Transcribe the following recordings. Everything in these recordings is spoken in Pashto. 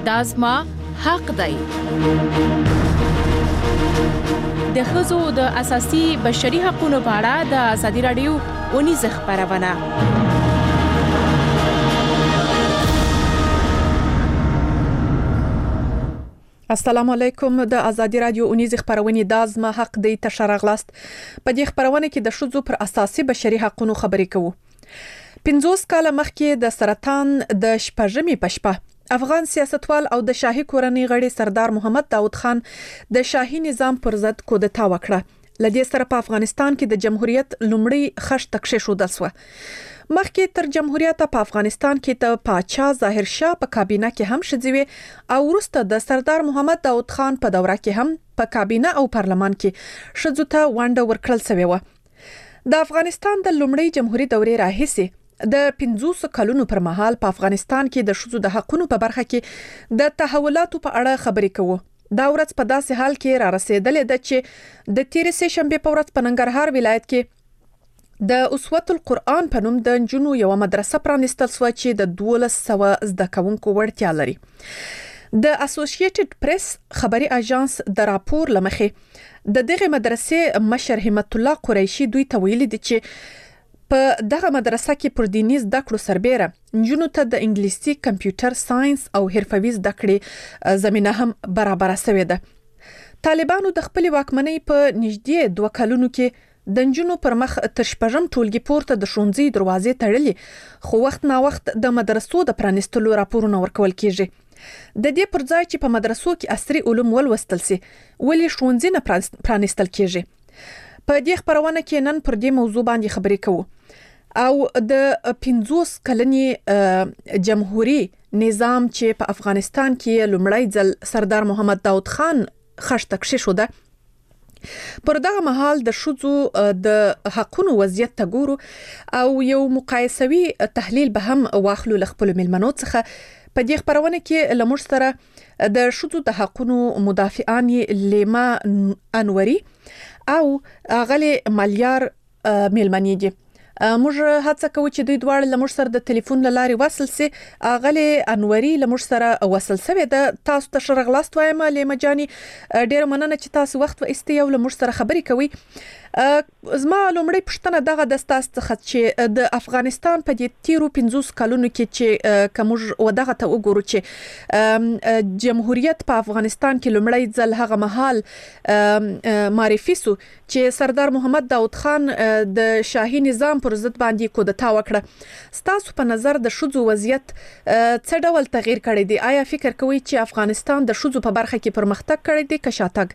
دا زما حق دی. د ښځو د اساسي بشري حقوقو په اړه د ازادي راډیو اونیزه خبرونه. السلام علیکم. د ازادي راډیو اونیزه خبرونه د ازما حق دی تشرغلاست. په دې خبرونه کې د ښځو پر اساسي بشري حقوقو خبرې کوو. 50 کال مخکې د سرطان د شپږمې پشپه افغان سیاستوال او د شاهي کورنۍ غړي سردار محمد داود خان د شاهي نظام پر ضد کودتا وکړه. لدې سره په افغانستان کې د جمهوریت لومړی خښت کښېښودل شو. مخکې تر جمهوریت په افغانستان کې د پاچا ظاهر شاه په کابینه کې هم شذوي او وروسته د سردار محمد داود خان په دوره کې هم په کابینه او پارلمان کې شذو ته ونډه ورکړل شوې و. د افغانستان د لومړی جمهوریت دورې راهیسې د 50 کلونو پر مهال په افغانستان کې د شذو د حقوقو په برخه کې د تحولاتو په اړه خبرې کوو. دا ورځ په داسې حال کې را رسیدلې ده چې د 13 شنبه په ورځ په ننګرهار ولایت کې د اسوة القرآن په نوم د جنو یو مدرسه پرانیستل شو چې د 1200 زده کوونکو وړتیا لري. د اسوسییټډ پریس خبري اژانس د راپور لمخې د دغه مدرسې مشر همت الله قریشي دوی ته ویلي دي چې په دغه مدرسه کې پر دیني زده کړو سربېره جنو ته د انګلیسي کمپیوټر ساينس او حرفوي زده کړې زمينه هم برابر شوې ده. طالبانو د خپل واکمنۍ په نږدې 2 کلونو کې د جنو پر مخ تر شپږم ټولګي پورته د ښوونځي دروازې تړلې، خو وخت نا وخت د مدرسو د پرانیستلو راپورونه ورکول کیږي. د دې پر ځای چې په مدرسو کې عصري علوم ولوستل سي، ولې ښوونځي نه پرانیستل کیږي؟ په دې خبرونه کې نن پر دې موضوع باندې خبرې کوو. او د 50 کلنې جمهوریت نظام چې په افغانستان کې لومړی ځل سردار محمد داود خان خښت کښېښوده، پر دغه مهال د شذو د حقوقو وضعیت ته ګورو او یو مقایسوي تحلیل به هم واخلو له خپل ملمنو څخه. په دې خبرونه کې لمر سره د شذو د حقوقو مدافعان لیما انوري او غلي مالیار ملمنې دي. موږ هڅه کوو چې دوی دواړه لمر سره د ټلیفون لارې وصل سي. غلي انوري لمر سره وصل سوي د تاسو ته شرغلاست وایم. لیما جاني ډیر مننه چې تاسو وخت و استي او لمر سره خبرې کوي. زما لومړی پښتنه دغه د تاسو څخه چې د افغانستان په دې 13 کلونو کې چې کوم ودغه ته وګورو چې جمهوریت په افغانستان کې لومړی ځل هغه مهال معرفي سو چې سردار محمد داود خان د شاهي نظام پر ضد باندې کودتا وکړه. ستاسو په نظر د شذو وضعیت څه ډول تغییر کړی دی؟ آیا فکر کوئ چې افغانستان د شذو په برخه کې پرمختګ کړی دی که شاتګ؟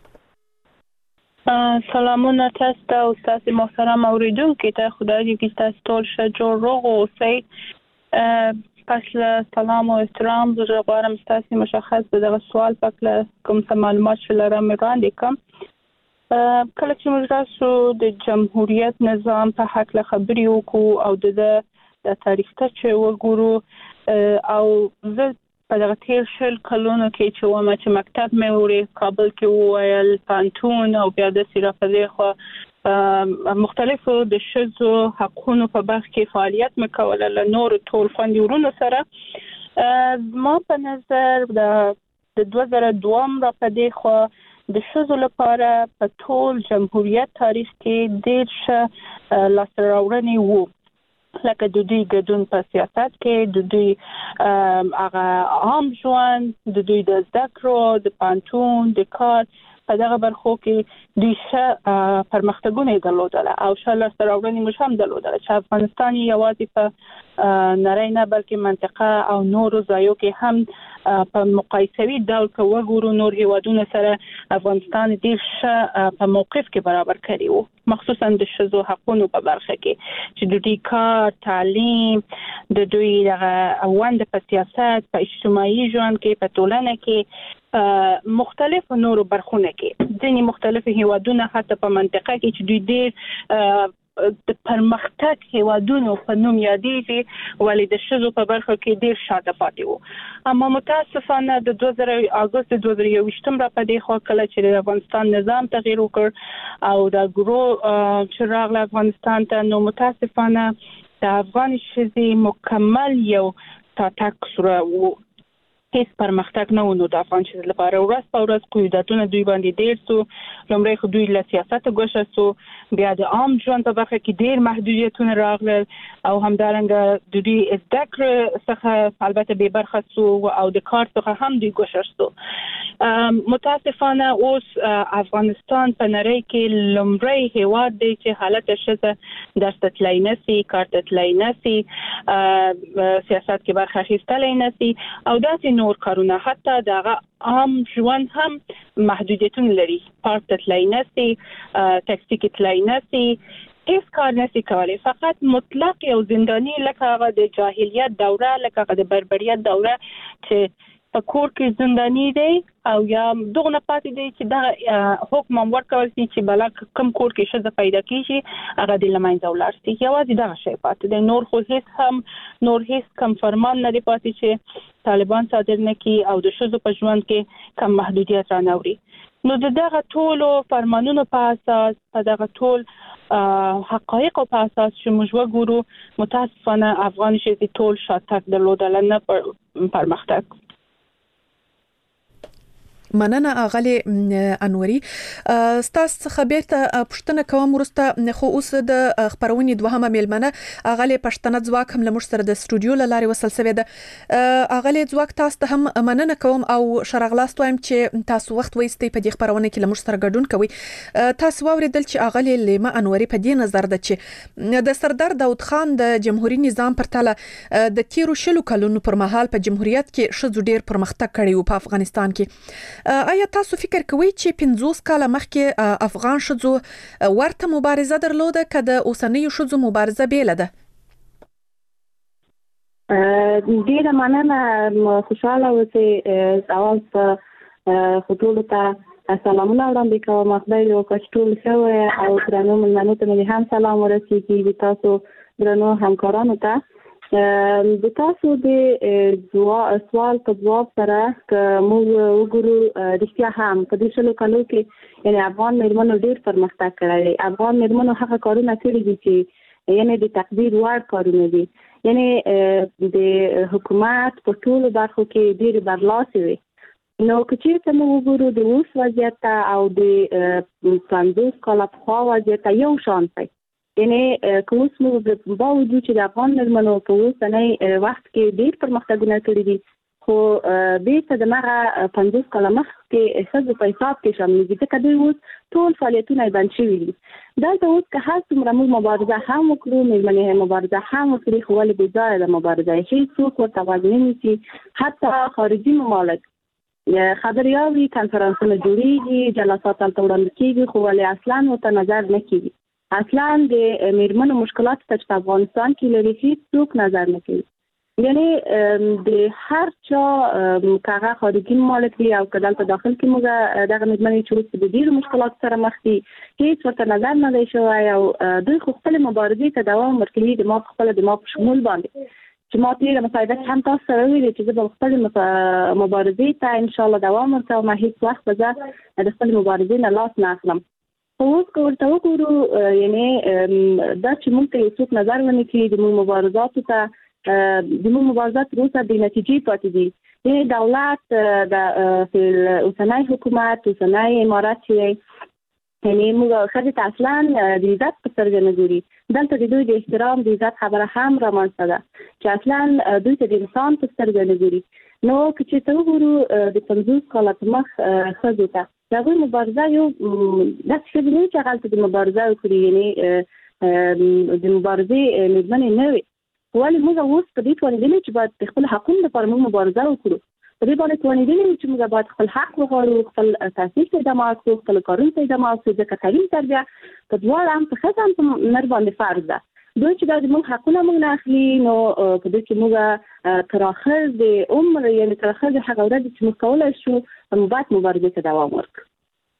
سلامونه تاسو ته او تاسو محترم اوریدونکو ته. خدای دې چې تاسو ټول ښه جوړ روغ اوسئ. پس سلام او احترام زه غواړم تاسو مشخص دغه سوال پکله کوم څه معلومات لرم وړاندې کوم. کله چې موږ تاسو د جمهوریت نظام په حق له خبرې وکړو او د تاریخ ته چې وګورو او زه په دغه 13 کلونو کې چې ومه چې مکتب مې وړي کابل کې وویل پانتون او بیا د سیرافزه خو مختلفو د شذو حقوقو په برخه کې فعالیت مکوله له نور ټول خوندورونو سره. ما په نظر د 2002 را پدې خو د شذو لپاره په ټول جمهوریت تاریخ کې ډېر ښه لاسته راوړنې وو، لکه د دوی ګډون په سیاست کې، د دوی هغه عام ژوند، د دوی د زده کړو، د پانتون، د کار په دغه برخو کې دوی ښه پرمختګونه درلودل او ښه لاسته راوړنې موږ هم درلودل چې افغانستان یوازې په نړۍ نه بلکې منطقه او نورو ځایو کې هم په مقایسوي ډول کې وګورو نور هیوادونو سره افغانستان ډېر ښه په موقف کې برابر کړی وو، مخصوصا د شذو حقوقو په برخه کې چې د دوی کار، تعلیم، د دوی ونډه په سیاست، په اجتماعي ژوند کې، په ټولنه کې مختلف نورو برخونه کې ځینې مختلف هیوادونه حتی په منطقه کې چې دوی ډېر د پرمختګ هیوادونو په نوم یادېږي ولې د ښځو په برخه کې ډېر شاته پاتې وو. اما متاسفانه د 2000 اگست 2021 را پدې خو کله چې د افغانستان نظام تغییر وکړ او د ګرو چې راغله افغانستان ته، نو متاسفانه د افغان ښځې مکمل یو تاتک سره وو هیڅ پرمختګ نه ونو د افغان ښځو لپاره. ورځ په ورځ قیوداتونه دوی باندې ډیر سو. لومړی خو دوی له سیاست ګوښه سو، بیا د عام ژوند په برخه کې ډیر محدودیتونه راغلل او همدارنګه د دوی زده کړې څخه البته به برخه سو او د کار څخه هم دوی ګوښه سو. متاسفانه اوس افغانستان په نړۍ کې لومړی هیواد دی چې حالت ښځه درس تلای نسی، کار تلای نسی، سیاست کې برخه اخیستلای نسی او داسې نور کارونه حتی دغه عام ژوند هم محدودیتونه لري. پارک ته تلای نسی، ټاکسي کې تلای نسی، هیڅ کار نسی کولی. فقط مطلق یو زندانی لکه هغه د جاهلیت دوره، لکه هغه د بربریت دوره چې په کور کې زندانی دی او یا دغه نه پاتې دی چې دا حکم ورکول شي چې بل کم کور کې ښځه پیدا کیږي هغه د لمنځه ولاړ شي. یوازې دا شی پاتې دی، نور هیڅ کم فرمان نه دی پاتې چې طالبان صادر نه کړي او د ښځو په ژوند کې کم محدودیت رانوړي. نو دغه ټولو فرمانونو په اساس، په دغه ټول حقایقو په اساس چې موږ وګورو، متاسفانه افغان ښځې ټول شاتګ درلودل، نه پرمختګ. مننه اغلی انوري. ستاسو خبر ته پښتنه کوم ورسته خو اوس د خبرونې دوهمه میلمنه اغلی پښتنه ځواک هم لمر سره د استودیو لاري وصل سوي ده. اغلی ځواک تاسو ته هم مننه کوم او شرغلاست وایم چې تاسو وخت وایستئ په دې خبرونه کې لمر سره ګډون کوي. تاسو واوریدل چې اغلی لیما انوري په دې نظر ده چې د سردار داود خان د جمهوریت نظام پر تله د تیرو شلو کلونو پر مهال په جمهوریت کې ښځو ډیر پرمختګ کړی او په افغانستان کې آیا تاسو فکر کوئ چې 50 کاله مخکې افغان ښځو ورته مبارزه درلوده که د اوسنیو ښځو مبارزه بیله ده؟ ډیره مننه، خوشاله اوسئ. اول په ټولو ته سلامونه وړاندې کوم. خدای دې وکړي چې ټول ښه وي او درنو مېلمنو ته مې هم سلام ورسیږي، تاسو درنو همکارانو ته. د تاسو د سوال په جواب سره که موږ وګورو رښتیا هم په دې شلو کالو کې یعنی افغان مېرمنو ډېر پرمختګ کړی دی. افغان مېرمنو هغه کارونه کړي دي چې یعنی د تقدیر وړ کارونه دي. یعنی د حکومت په ټولو برخو کې ډېر برلاسي وي. نو که چېرته موږ وګورو د اوس وضعیت او د 50 کاله پخوا وضعیت یو شان دی. یعنی که اوس موږ باوجود چې د افغان مېرمنو په اوسنی وخت کې ډېر پرمختګونه کړي دي، خو بیرته د هغه 50 کاله مخکې ښځو په حساب کې شامل دي، ځکه دوی اوس ټول فعالیتونه یې بند شوي دي. دلته اوس که هر څومره موږ مبارزه هم وکړو، مېرمنې مبارزه هم وکړي، خو ولې بې ځایه ده مبارزه. هېڅوک ورته غوږ نه نیسي. حتی خارجي ممالک خبرې اوري، کنفرانسونه جوړېږي، جلسات هلته وړاندې کېږي، خو ولې اصلا ورته نظر نه کېږي. اصلا د مېرمنو مشکلات ته چې په افغانستان کې لري هېڅوک نظر نه کوي. یعنی د هر چا کاغه خارجي ممالک دي او که دلته داخل کې موږ دغه مېرمنې چې اوس د ډېرو مشکلاتو سره مخ دي، هېڅ ورته نظر نه دی شوی او دوی خو خپلې مبارزې ته دوام ورکوي. د ما په خپله د ما په شمول باندې چې ما تېره مصاحبه کې هم تاسو سره ویلي چې زه به خپلې مبارزې ته انشاءالله دوام ورکوم. هېڅ وخت به زه د خپلې مبارزې نه لاس نه اخلم. اوس که ورته وګورو یعنی دا چې موږ ته یو څوک نظر ونه کړي، د موږ مبارزاتو ته د موږ مبارزات تر اوسه بې نتیجې پاتې دي. یعنی دولت د اوسنی حکومت، اوسنی امارت چې یعنی موږ ښځې ته اصلا د عزت په سترګه نه ګوري. دلته د دوی د احترام د عزت خبره هم رامنځته ده چې اصلا دوی ته د انسان په سترګه نه ګوري. نو که چې ته وګورو د 50 کاله په مخ ښځو ته د هغوی مبارزه یو داسې ښځې نه وي چې هغلته د مبارزه وکړي، یعنې د مبارزې مېرمنې نه وي. ولې موږ اوس په دې توانېدلي چې باید د خپل حقونو لپاره موږ مبارزه وکړو. په دې باندې توانېدلي چې موږ باید خپل حق وغواړو، خپل تحصیل ته ادامه ورکړو، خپل کارونو ته ادامه ورکړو، ځکه تعلیم تربیه په دواړه هم په ښځه هم په نر باندې فرض ده. دوی چې دا زموږ حقونه موږ نه اخلي، نو په دې کې موږ تر اخر د عمر یعنې تر اخر د هغه ورځې چې موږ کولی شو موږ باید مبارزې ته دوام ورکړو.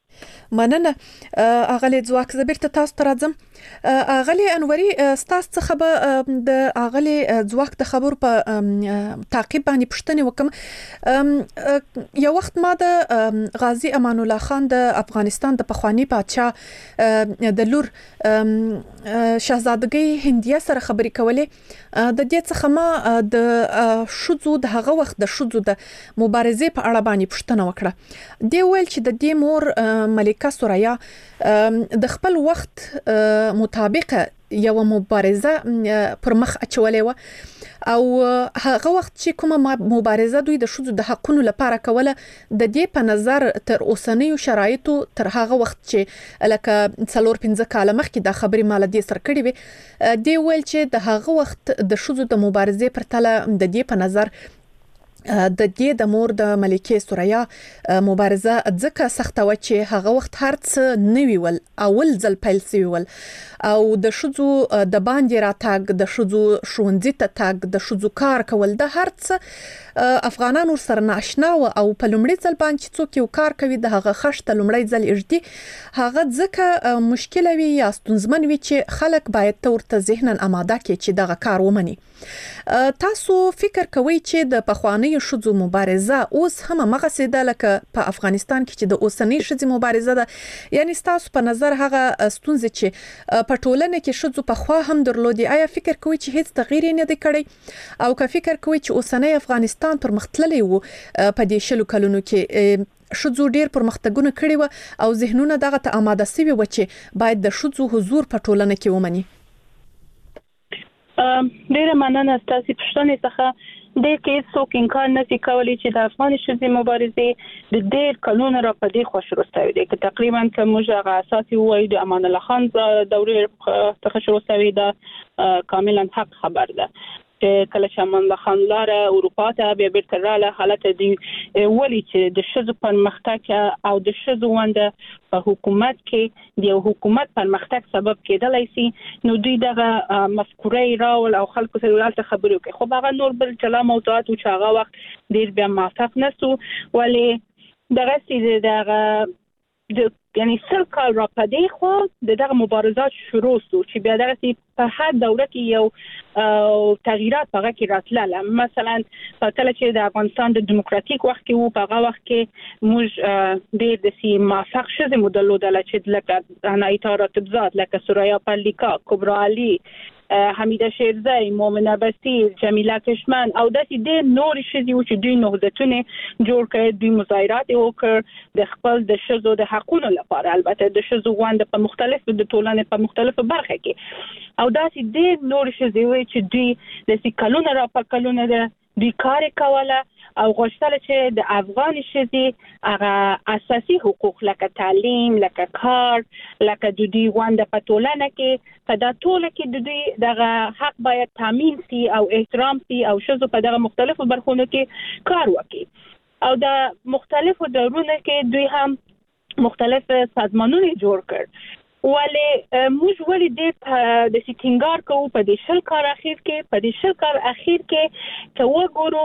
مننه اغلی ځواک زبرته تاسو ته راځم. اغلی انوري ستاسو څخه به د اغلی ځواک د خبر په تعقیب باندې پوښتنه وکم. یو وخت ما د غازی امان الله خان د افغانستان د پخوانی پادشاه د لور شاهزادګۍ هندیه سره خبرې کولې. د دې څخه ما د شذو د هغه وخت د شذو د مبارزې په اړه باندې پوښتنه وکړه. دی ویل چې د دې مور ملکه سوریا د خپل وخت مطابق یو مبارزه پر مخ اچولې و او هغه وخت چې کومه مبارزه دوی د شذو د حقونو لپاره کوله د دې په نظر تر اوسنیو شرایطو تر هغه وخت چې لکه 4-5 کال مخکې د خبرې مال دې سر کړې وي. دی ویل چې د هغه وخت د شذو د مبارزې پر تله د دې په نظر د دې د مور د ملکه سوریا مبارزه ځکه سخته و چې هغه وخت هرڅ نوی ول اول ځل پیل شوی ول او د شذو د باندې راتګ د شذو شونځي ته تګ د شذو کار کول د هرڅ افغانانو سره ناشنا و او په لومړي ځل باندې څوک یو کار کوي د هغه خشته لومړي ځل اجدي هغه ځکه مشکل وي یا ستونزمن وي چې خلک باید تورته ذهنن آماده کړي چې دغه کار ومني. تاسو فکر کوئ چې د پخوانی شذو مبارزه اوس هم مغسه ده لکه په افغانستان کې چې د اوسنی شذو مبارزه ده؟ یعنی تاسو په نظر هغه ستونزې چې په ټولنه کې شذو په خوا هم درلودي آیا فکر کوئ چې هیڅ تغییر نه دی کړی او که فکر کوئ چې اوسنی افغانستان پرمختللی وو په دې شلو کلونو کې شذو ډیر پرمختګونه کړي و او ذهنونه دغه ته آماده شوي و چې باید د شذو حضور په ټولنه کې ومني؟ ډیره مننه ستاسو پوښتنې څخه. د کې څوک انکار نشي کولی چې د افغان شذو مبارزې د ډیر کلونو را په دې خوش روستوي دي چې تقریبا کومه هغه اساسي وایي د امان الله خان دورې څخه شروع شوی دا کاملا حق خبر ده. کله چې امان الله خان لاره اروپا ته بیا بیرته رااله حالت دی ولی چې د شذو پرمختګ او د شذو ونده په حکومت کې د حکومت پرمختګ سبب کېدلای شي نو دوی دغه مفکورې راول او خلکو سره ولته خبرو کوي. خو هغه نور بل چلا موضوعات او هغه وخت ډیر بیا موافق نسو ولی دغه سي دغه یعنی سل کال را پدې خو دغه مبارزات شروع شو چې بیا دغه په هر دوره کې یو تغییرات هغه کې راتلله. مثلا کله چې د افغانستان د دیموکراتیک وخت کې وو په هغه وخت کې موږ ډېر د سی موافق شوه مدلو د چې لکه عنایت راتبزاد لکه سوریا پرلیکا کبرا علی حمیده شیرزی مومنه بصیر جمیله کشمن او داسې ډېر نور شذي و چې دوی نهضتونه جوړ کړي دوی مظاهرات وکړ د خپل د شذو د حقوقو لپاره. البته د شذو غونډه په مختلفو د ټولنې په مختلفو برخه کې او داسې ډېر نور شذي و چې دوی د کلونو را په کلونو د دوی کار کوله او غوښتل چې د افغان شذي هغه اساسي حقوق لکه تعلیم لکه کار لکه د دوی غونډه په ټولنه کې په دا ټوله کې د دوی دغه حق باید تامین شي او احترام شي او شذو په دغه مختلفو برخونو کې کار وکړي او د مختلفو دورونو کې دوی هم مختلف سازمانونه جوړ کړ. ولی موږ ولې د سټینګار کوو په دې شل کال اخیر کې چې وګورو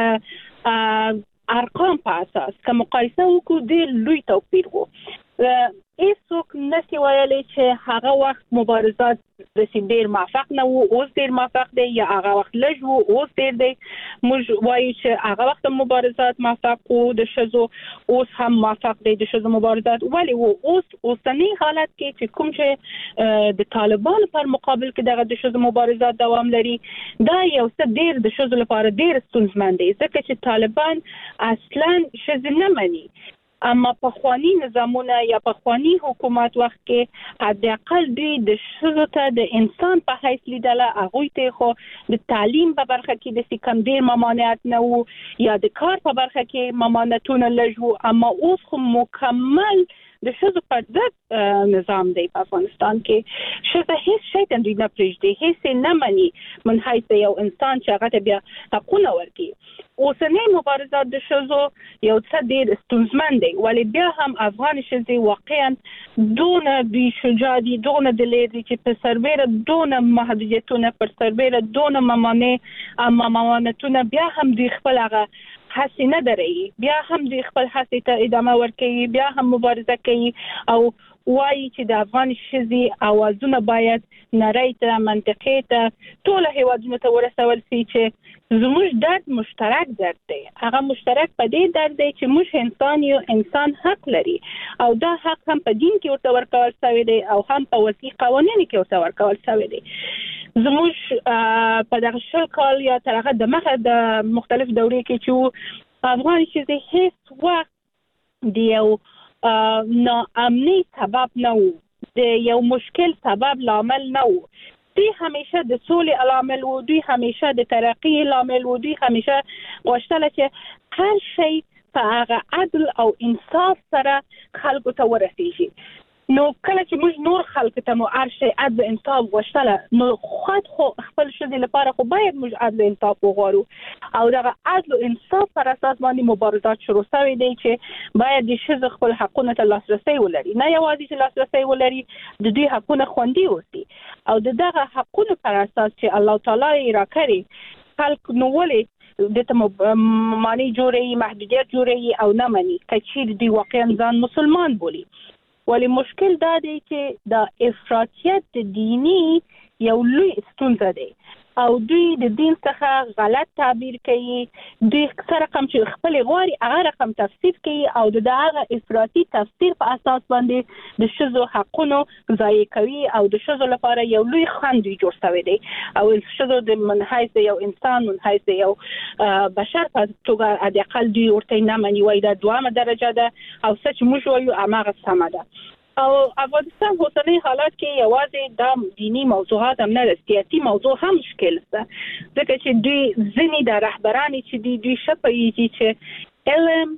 د ارقام په اساس که مقایسه وکړو ډېر لوی توپیر وو. هیڅوک نشي ویلی چې هغه وخت مبارزات ډېر موفق نه وو اوس ډېر موفق دی یا هغه وخت لږ وو اوس ډېر دی. موږ وایو چې هغه وخت مبارزات موفق وو د شذو اوس هم موفق دی د شذو مبارزات ولی وو اوسنی حالت کې چې کوم چې د طالبانو پر مقابل کې دغه د شذو مبارزات دوام لري دا یو څه ډېر د شذو لپاره ډېر ستونزمن دی ځکه چې طالبان اصلا شذو نه مني. اما پخوانی نظامونه یا پخوانی حکومت وخت کې حداقل دوی د شذو ته د انسان په حیث لیدله هغوی ته خو د تعلیم په برخه کې د کم ډیر ممانعت نه وو یا د کار په برخه کې ممانعتونه لږ وو اما اوس خو مکمل د شذو پر ضد نظام دی په افغانستان کې. شذو هیڅ شی ته دوی نه پرېږدي هیڅ نه مني من حیث یو انسان چې هغه ته بیا حقونه ورکړي. اوسنی مبارزات د شذو یو څه ډېر ستونزمن دی ولی بیا هم افغان شذي واقعا دونه بی شجاع دي دونه دلیر دي چې په سربیره دونه محدودیتونه پر سربیره دونه ممانعتونه بیا هم دوی خپل هغه هڅه نه دري بیا هم د خپل هڅې ته ادامه ورکوي بیا هم مبارزه کوي او وایي چې د افغان ښځې اوازونه باید نړۍ ته منطقې ته ټول هیوادونو ته ورسول شي چې زموږ درد مشترک درد دی هغه مشترک په دې درد دی چې موږ انسان یو انسان حق لري او دا حق هم په دین کې ورته ورکول شوی دی او هم په وصي قوانینو کې ورته ورکول شوی دی زموږ په دغه شل کال یا تر هغه د مخه د مختلف دورې کې چې افغان ښځې هیڅ وخت د یو ناامنی سبب نه وو د یو مشکل سبب لامل نه وو دوی همیشه د سولې لامل وو دوی همیشه د ترقی لامل وو دوی همیشه غوښتل چې هر شی په هغه عدل او انصاف سره خلکو ته ورسیږي نو کله چې موږ نور خلک ته مو هر شی عدل انصاف غوښتل نو خو خپل ښځې لپاره خو باید موږ عدل انصاف وغواړو او دغه عدل انصاف پر اساس باندې مبارزات شروع شوي دي چې باید د ښځو خپل حقونو ته لاسرسي ولري نه یوازې چې لاسرسي ولري د دوی حقونه خوندي اوسي او دغه حقونو پر اساس چې الله تعالی یې راکړي خلک نو ولې د معنی جوړي محدودیت جوړي او نه مني کچې دوی واقعا ځان مسلمان بولي ولی مشکل دا دی چې د افراطیت دینی یو لوی ستونزه دی او دوی د دین څخه غلط تعبیر کوي دوی څه رقم چې خپل غواړي هغه رقم تفسیر کوي او د هغه افراطي تفسیر په اساس باندې د ښځو حقونو ضایع کوي او د ښځو لپاره یو لوی خنډ جوړ شوی دی او ښځو د منحیث یو انسان منحیث یو بشر په توګه د اقل دوی ورته نه مني وای دا دوامه درجه ده او څه چې موږ وایو هغه سمه ده او افغانستان اوسنی حالات کې یوازې د دینی موضوعات هم نه سیاسي موضوع هم مشکل ده ځکه چې دوی ځینې د رهبرانی چې دوی شپږی چې علم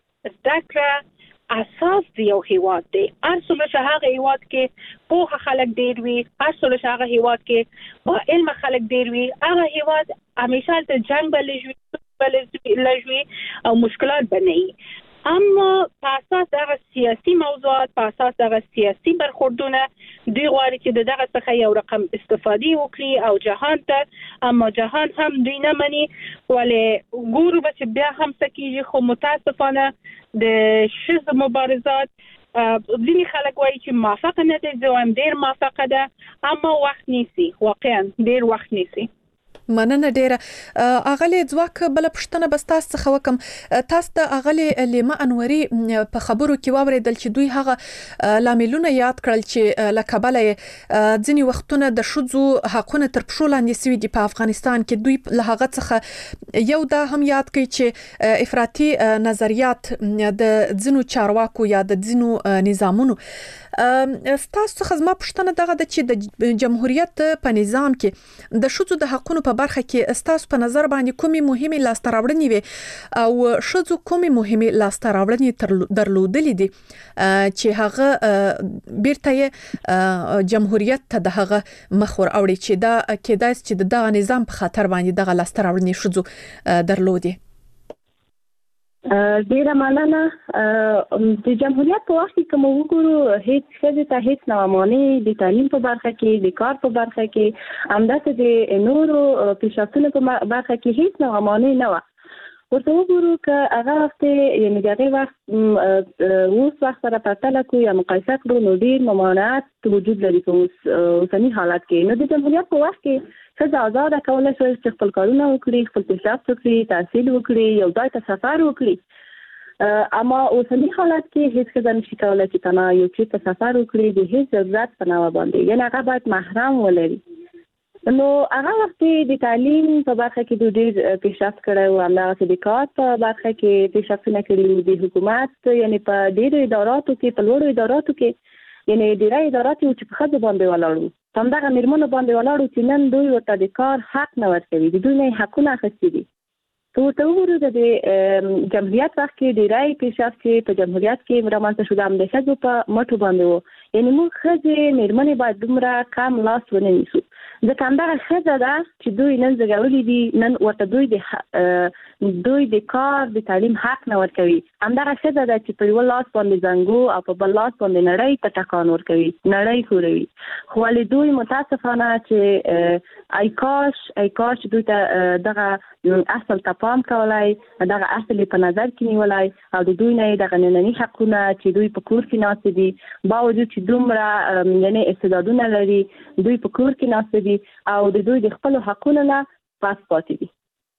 ذکر اساس دی یو هیواد دی ارسله هغه هیواد کې په خلک ډیر وي ارسله هغه هیواد کې با علم خلک ډیر وي هغه هیواد همیشه د جنگ بلجوي او مشکلات بنئ اما په اساس هغه سیاسي موضوعات په اساس هغه سیاسي برخوردونه دوی غواړي چې دغه څخه یو رقم استفادې وکړي او جهان ته اما جهان هم دوی نه مني ولې ګورو چې بیا هم سکیږي خو متاسفانه د ښځو مبارزات ځینې خلک وایي چې موافقه نه دي زه وایم ډېر موافقه ده اما وخت نیسي واقعا ډېر وخت نیسي مننه ډیره اغلی ځواک بل پښتنه بس تاسو څخه وکم تاسو د اغلی لیما انوري په خبرو کې واوریدل چې دوی هغه لاملونه یاد کړل چې لکبل ځینی وختونه د شذو حقونه تر پښو لاندې سوي دي په افغانستان کې دوی له هغه څخه یو دا هم یاد کړي چې افراطي نظریات د ځینو چارواکو یا د ځینو نظامونو تاسو څخه زما پښتنه دغه د چې د جمهوریت په نظام کې د شذو د حقونو په برخه کې تاسو په نظر باندې کومي مهمه لاسته راوړنې وي او شذو کومي مهمه لاسته راوړنې درلودلې دي چې هغه بیرته جمهوریت ته دغه مخور اوړي چې دا کېدای چې دغه نظام په خاطر باندې دغه لاسته راوړنې شذو درلودي ډیره مننه د جمهوریت په وخت کې کوم وګورو هیڅ څه ته هیڅ نه مانی د تعلیم په برخه کې د کار په برخه کې همداسې د نورو پیشرفتونو په برخه کې هیڅ نه مانی نه و ورته وګورو چې هغه وخت یعنی دغه وخت اوس وخت سره پرتله کوي یا مقایسه کړو نو ډیر ممانعت وجود لري په اوسنی حالات کې نو د جمهوریت په وخت کې څه آزاد کولای شي چې خپل کارونه وکړي خپل پیشرفت وکړي تحصیل وکړي یو ځای ته سفر وکړي اما اوسنی حالات کې هیڅ څه نشي کولای چې تنه یو څه سفر وکړي د هیڅ ضرورت په نه باندې یعنی هغه باید محرم ولري نو هغه وخت د تعلیم په برخه کې د ډیر پیشرفت کړو او هغه د کار په برخه کې پیشرفت نه کړی د حکومت یعنی په ډیرو اداراتو کې په لوړو اداراتو کې یعنی ډیرو اداراتو چې په خځو باندې ولاړو همدغه میرمنو باندې ولاړو چې نن دوی ورته د کار حق نه ورکوي د دوی نه حقونه اخیستي دي ته وګورئ د جمهوریت وخت کې ډیری پیشرفت چې په جمهوریت کې رامنځته شو د ښځو په مټو باندې وو یعنی موږ ښځې میرمنې باید دومره کم لاس ونه نیسو ځکه همدغه ښځه ده چې دوی نن زګولې دي، نن ورته دوی د کار د تعلیم حق نه ورکوي. همدغه ښځه ده چې په یو لاس باندې زنګو او په بل لاس باندې نړۍ ته ټکان ورکوي، نړۍ ښوروي. خو ولې دوی متاسفانه چې ای کاش دوی ته دغه اصل ته پام کولای، دغه اصل په نظر کې نیولای او د دوی نه دغه ننني حقونه چې دوی په کور کې ناست دي، باوجود چې دومره یعنی استعدادونه لري، دوی په کور کې ناست دي او د دوی د خپل حقونو نه پاس پاتې دي.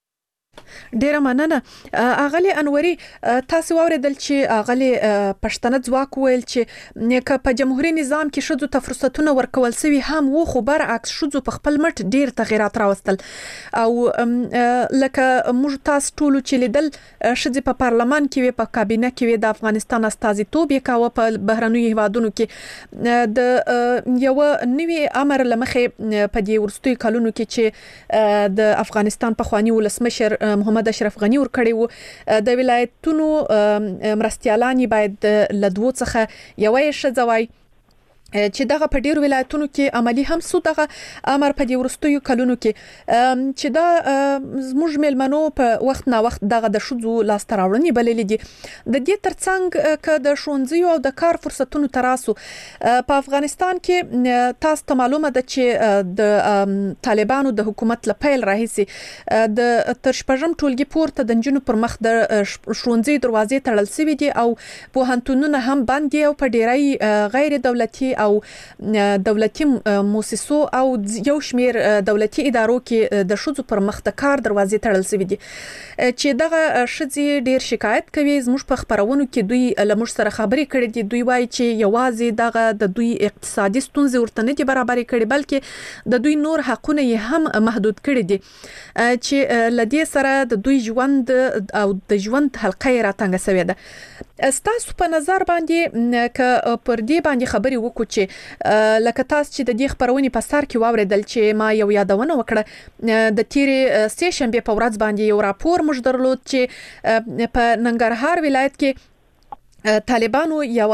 ډیره مننه. اغلی انوري، تاسو اوریدل چې اغلی پښتنه ځواک ویل چې په جمهوریت نظام کې شذو ته فرصتونه ورکول سوي هم وو، خو برعکس شذو په خپل مټ ډیر تغیرات راوستل او لکه موږ تاسو ټول چې لیدل شذې په پارلمان کې وي، په کابینه کې وي، د افغانستان استازیتوب یې کاوه په بهرنیو هیوادونو کې. د یو نوی امر لمخې په دې ورستوي کلونو کې چې د افغانستان په خواني ولسمشر محمد اشرف غنی ور کړی وو، د ولایتونو مرستيالانی باید لدوو څخه یوې شځوي چې دغه په ډیر ولایتونو کې عملی هم سو دغه امر په دې ورستیو کلونو کې چې دا زموږ ملمنو په وخت نا وخت دغه د شذو لاستراوړنې بللې دي. د دې ترڅنګ ک د ښوونځي او د کار فرصتونو تراسو په افغانستان کې تاسو ته معلومه ده چې د طالبانو د حکومت لپاره راهیسي د ترشپژم ټولګي پورته د جنونو پر مخ د ښوونځي دروازې تړل سوي دي او پوهنتونونه هم بند دي او په ډیری غیر دولتي او دولتي مؤسسو او یو شمیر دولتي ادارو کې د شذو پر مخ د کار دروازې تړل سوي دي چې دغه شذې ډیر شکایت کوي. زموږ په خبرونو کې دوی لمر سره خبرې کړې دي، دوی وایي چې یوازې دغه د دوی اقتصادي ستونزې ورته نه دي برابرې کړي، بلکې د دوی نور حقونه یې هم محدود کړي دي چې لدې سره د دوی ژوند او د ژوند حلقه راتنګ سوي ده. ستاسو په نظر باندې ک پر دې باندې خبرې وکړو چې لکه تاسو چې د دې خبرونې په سر کې واوریدل چې ما یو یادونه وکړه د تیرې سې شنبه په ورځ باندې یو راپور موږ درلود چې په ننګرهار ولایت کې طالبانو یو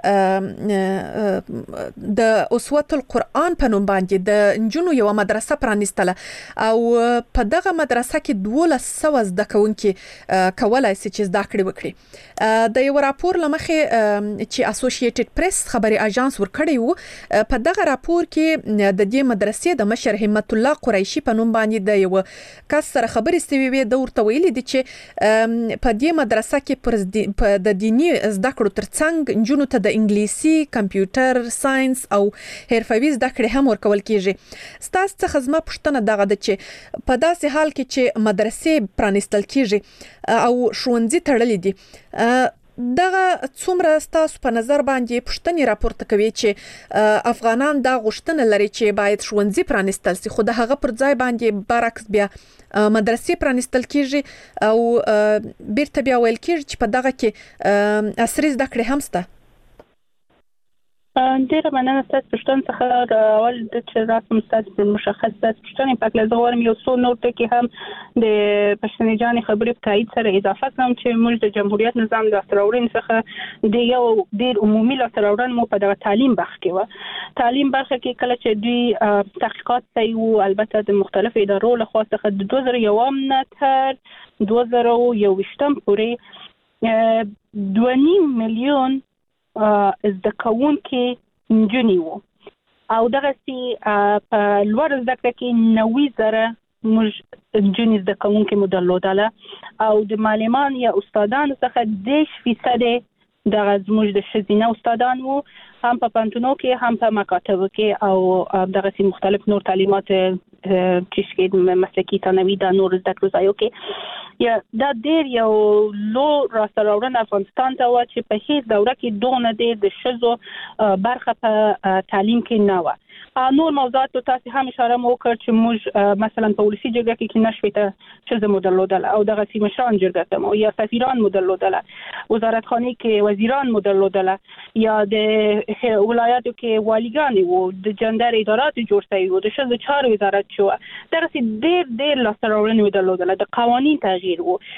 د اسوه القرآن په نوم باندې د جنونو یو مدرسه پرانیستله او په دغه مدرسه کې 1200 زده کوونکي کولای شي چې زده کړې وکړي. د یو راپور لمخې چې اسوسییټډ پریس خبري اژانس ورکړی وو، په دغه راپور کې د دې مدرسې د مشر همت الله قریشي په نوم باندې د یو کس سره خبرې ستوي وي، د ورته ویلي دي چې په دې مدرسه کې د دینی زده کړو ترڅنګ جنونو ته د انګلیسي، کمپیوټر ساينس او حرفوي زده کړې هم ورکول کیږي. ستاسو څخه زما پوښتنه دغه ده چې په داسې حال کې چې مدرسې پرانیستل کیږي او ښوونځي تړلې دي، دغه څومره ستاسو په نظر باندې پښتني راپورته کوي چې افغانان دا غوښتنه لري چې باید ښوونځي پرانیستل شي، خو د هغه پر ځای باندې برعکس بیا مدرسې پرانیستل کیږي او بیرته بیا ویل کیږي چې په دغه کې عصري زده کړې هم شته. ډیره مننه ستاسو پوښتنه څخه. اول د چې راسم ستاسو پر مشخص ستاسو پوښتنې په اړه زغورم یو څو نور ټکي هم د پښتنې جانې خبرې په تایید سره اضافه کوم چې موږ د جمهوریت نظام د اختراورین څخه د یو ډیر عمومي لاسراوړن مو په دغه تعلیم برخه کې و. تعلیم برخه کې کله چې دوی تحقیقات کوي او البته د مختلفو ادارو له خوا څخه د 2001 نه تر 2021 پورې 2.5 میلیون زده کوونکي نجونې وو او دغه سي په لوړ زده کړه کې 90,000 موږ نجونې زده کوونکي مو درلودله او د معلمان یا استادانو څخه 10% دغه زموږ د ښځینه استادان وو، هم په پانتونو کې هم په مکاتبو کې او دغه سي مختلف نور تعلیمات چې مسلکي ثانوي د نور زده کړو ځایو کې یا دا ډیر یو لو راستراوړن افغانستان ته و چې په هیڅ دوره کې دونه ډیر د ښځو برخه په تعلیم کې نه و. نور موضوعات تاسو هم اشاره مو وکړ چې موږ مثلا په ولسی جرګه کې نشويته ښځو مدلودل او دغه سي مشران جرګه مو یا سفیران مدلودل، وزارت خانه کې وزیران مدلودل یا د ولایتو کې والیګان وو، د جندر ادارات جوړ شوی وو، د ښځو چارو وزارت شو، درسي ډیر لاسراوړنې مدلودل، د قوانين تغییر وو.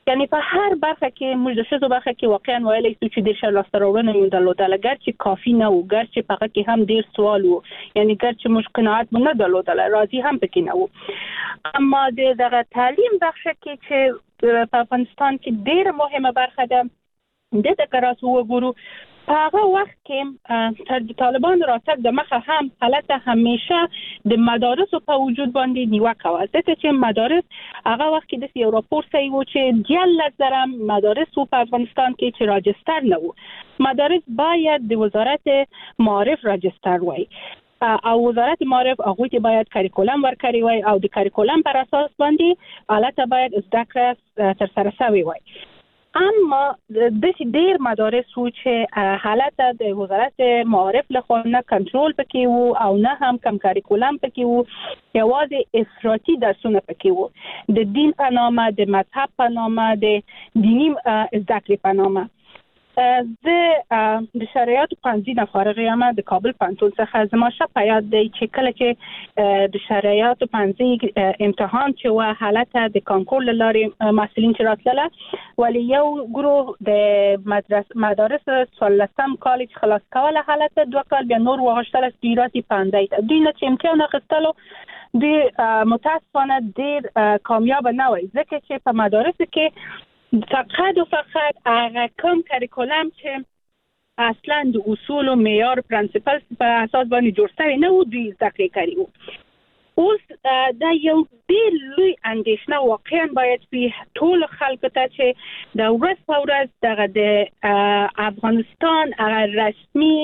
یعنی په هر برخه کې موږ د ښځو برخه کې واقعا ویلی شو چې ډېر ښه لاسته راوړنې مو درلودله، ګرچې کافي نه و، ګرچې په هغه کې هم ډېر سوال و، یعنی ګرچې موږ قناعت مو نه درلودله، راضي هم پکې نه و. اما د دغه تعلیم برخه کې چې په افغانستان کې ډېره مهمه برخه ده، دته که راسو وګورو په هغه وخت کې تر د طالبانو راتګ د مخه هم حالت همیشه د مدارسو په وجود باندې نیوکه وه، ځکه چې مدارس هغه وخت کې د یو راپور صحیح و چې 11,000 مدارس په افغانستان کې چې راجستر نه وو. مدارس باید د وزارت معارف راجستر وای او وزارت معارف هغه ته باید کریکولم ورکړي وای او د کریکولم پر اساس باندې حالت باید زده کړه تر سره شوی وای. اما د ډېر مدارس وو چې حالت د وزارت معارف له خوا نه کنټرول پکې وو او نه هم کم کریکولم پکې وو، یوازې افراطي درسونه پکې وو، د دین په نامه، د مذهب په نامه، د دینی زده کړې په نامه. زه د شریعت پنځه نه فارغ یم د کابل پوهنتون څخه. زما په یاد دی چې کله چې د شریعت پنځه امتحان چې و حالت د کانکور لارې محصلین چې راتلله، ولی یو ګروه د مدارس 14 کالج خلاص کوله حالت 2 کال بیا نور وغشتل استیراتی پنځه ته دوی نه چې امتحان اخیستلو د متاسفانه ډېر کامیاب نه وای، ځکه چې په مدارس کې فقط هغه کم کریکولم چې اصلا د اصول و معیار پرنسپل په اساس باندې جوړ شوی نه و دوی زده کړې کړي وو. اوس دا یو ډېر لوی اندېښنه واقعا باید په ټول خلکو ته چې د ورځ په ورځ دغه د افغانستان هغه رسمي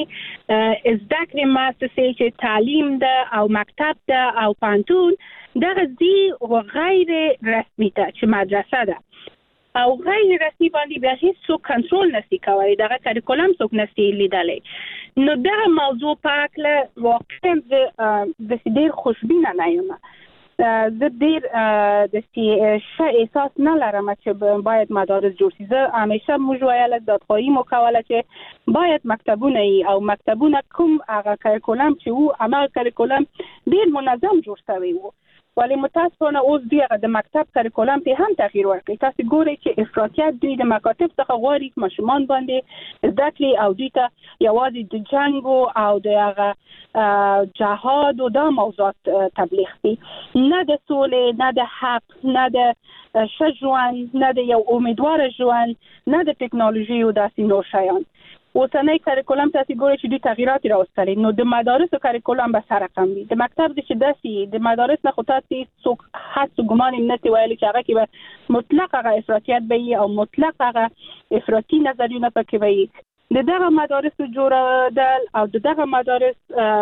زده کړې مؤسسې چې تعلیم ده او مکتب ده او پوهنتون دغه زی و غیر رسمي ته چې مدرسه ده او غیر رسمي باندې بیا هیڅ څوک کنټرول نشي کولی، دغه کریکولم څوک نشي لیدلی. نو دغه موضوع په اړه واقعا د ډېر خوشبینه نه یم. زه ډېر د ښه احساس نه لرم چې باید مدارس جوړ شي. زه همیشه موږ ویله دادخواهي مو کوله چې باید مکتبونه وي او مکتبونه کوم هغه کریکولم چې وو هماغه کریکولم ډېر منظم جوړ شوی وو، ولی متاسفانه اوس دوی هغه د مکتب کریکولم ته هم تغییر ورکړي. تاسو ګورئ چې افراطیت دوی د مکاتب څخه غواړي ماشومان باندې زده کړي او دوی ته یوازې د جنګ او د هغه جهاد او د موضوعات تبلیغ کړي، نه د سولې، نه د حق، نه د ښه ژوند، نه د یو امیدوار ژوند، نه د ټکنالوژي او داسې نور شیان. اوسنۍ کریکولم تاسو ګورئ چې دوی تغییرات راوستلي، نو د مدارسو کریکولم به سره کم وي. د مکتب د چې داسې د مدارس نه خو تاسو څوک حد ګمان نه کوي ویلي چې هغه کې به مطلق هغه افراطیت به وي او مطلق هغه افراطي نظریونه پکې وي. دغه مدارس جوړېدل او دغه مدارس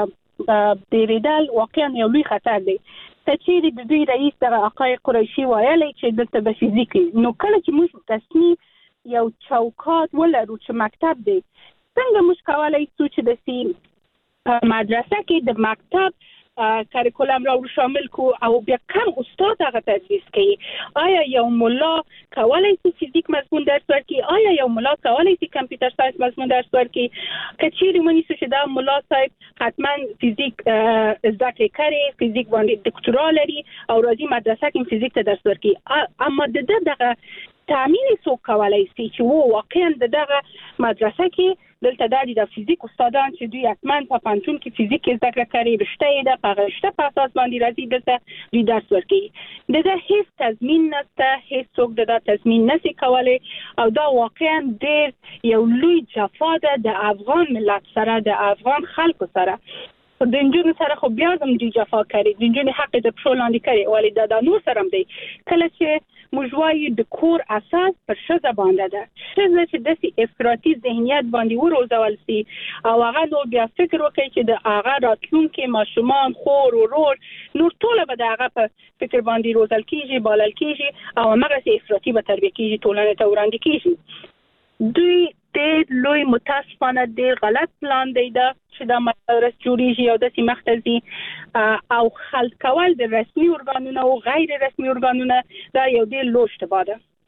ډېرېدل واقعا یو لوی خطر دی. چې د دوی رئیس دغه آقای قریشي ویلي چې دلته به فزیک نو کله چې موږ رسمي یو چوکاټ ولرو چې مکتب دی، څنګه موږ کولای شو چې د مدرسه کې د مکتب کریکولم را شامل کو او بیا کم استاد هغه تدریس کوي؟ آیا یو مولا کولای شي فزیک مضمون درس ورکړي؟ آیا یو مولا کولای شي کمپیوټر ساینس مضمون درس ورکړي؟ که چیرې ونیسو چې دا مولا صاحب حتما فزیک زده کړې کړي، فزیک باندې دکتورا لري او راځي مدرسه کې فزیک ته درس ورکړي، اما دغه تامین څوک کولای شي چې واقعا دغه مدرسه کې دلته د فزیک استادان چې دوی حتما په پوهنتون کې فزیک زده کړه کوي، رشته ده په رشته په اساس باندې راځي دلته دوی درس ورکوي. دغه هیڅ تضمین نشته، هیڅ څوک دغه تضمین نشي کولی او دا واقعا ډېر یو لوی جفا ده د افغان ملت سره، د افغان خلکو سره. د نجونو سره خو بیا هم دوی جفا کوي، د نجونو حق د پښو لاندې کوي، ولی دا نور سره هم دی. کله چې موږ وایو د کور اساس پر ښځه باندې ده، ښځه چې داسې افراطي ذهنیت باندې وروزول شي او هغه نور بیا فکر وکړي چې د هغه راتلونکي ماشومان، خور، ورور، نور ټوله به د هغه په فکر باندې روزل کېږي، بالل کېږي او هماغسې افراطي به تربیه کېږي، ټولنې ته وړاندې کېږي. دوی ډېر لوی متاسفانه ډېر غلط پلان دی ده چې دا مدارس جوړېږي او داسې مخته ځي او خلط کول د رسمي ارګانونه او غیر رسمي ارګانونه دا یو ډېر لوی اشتباه ده.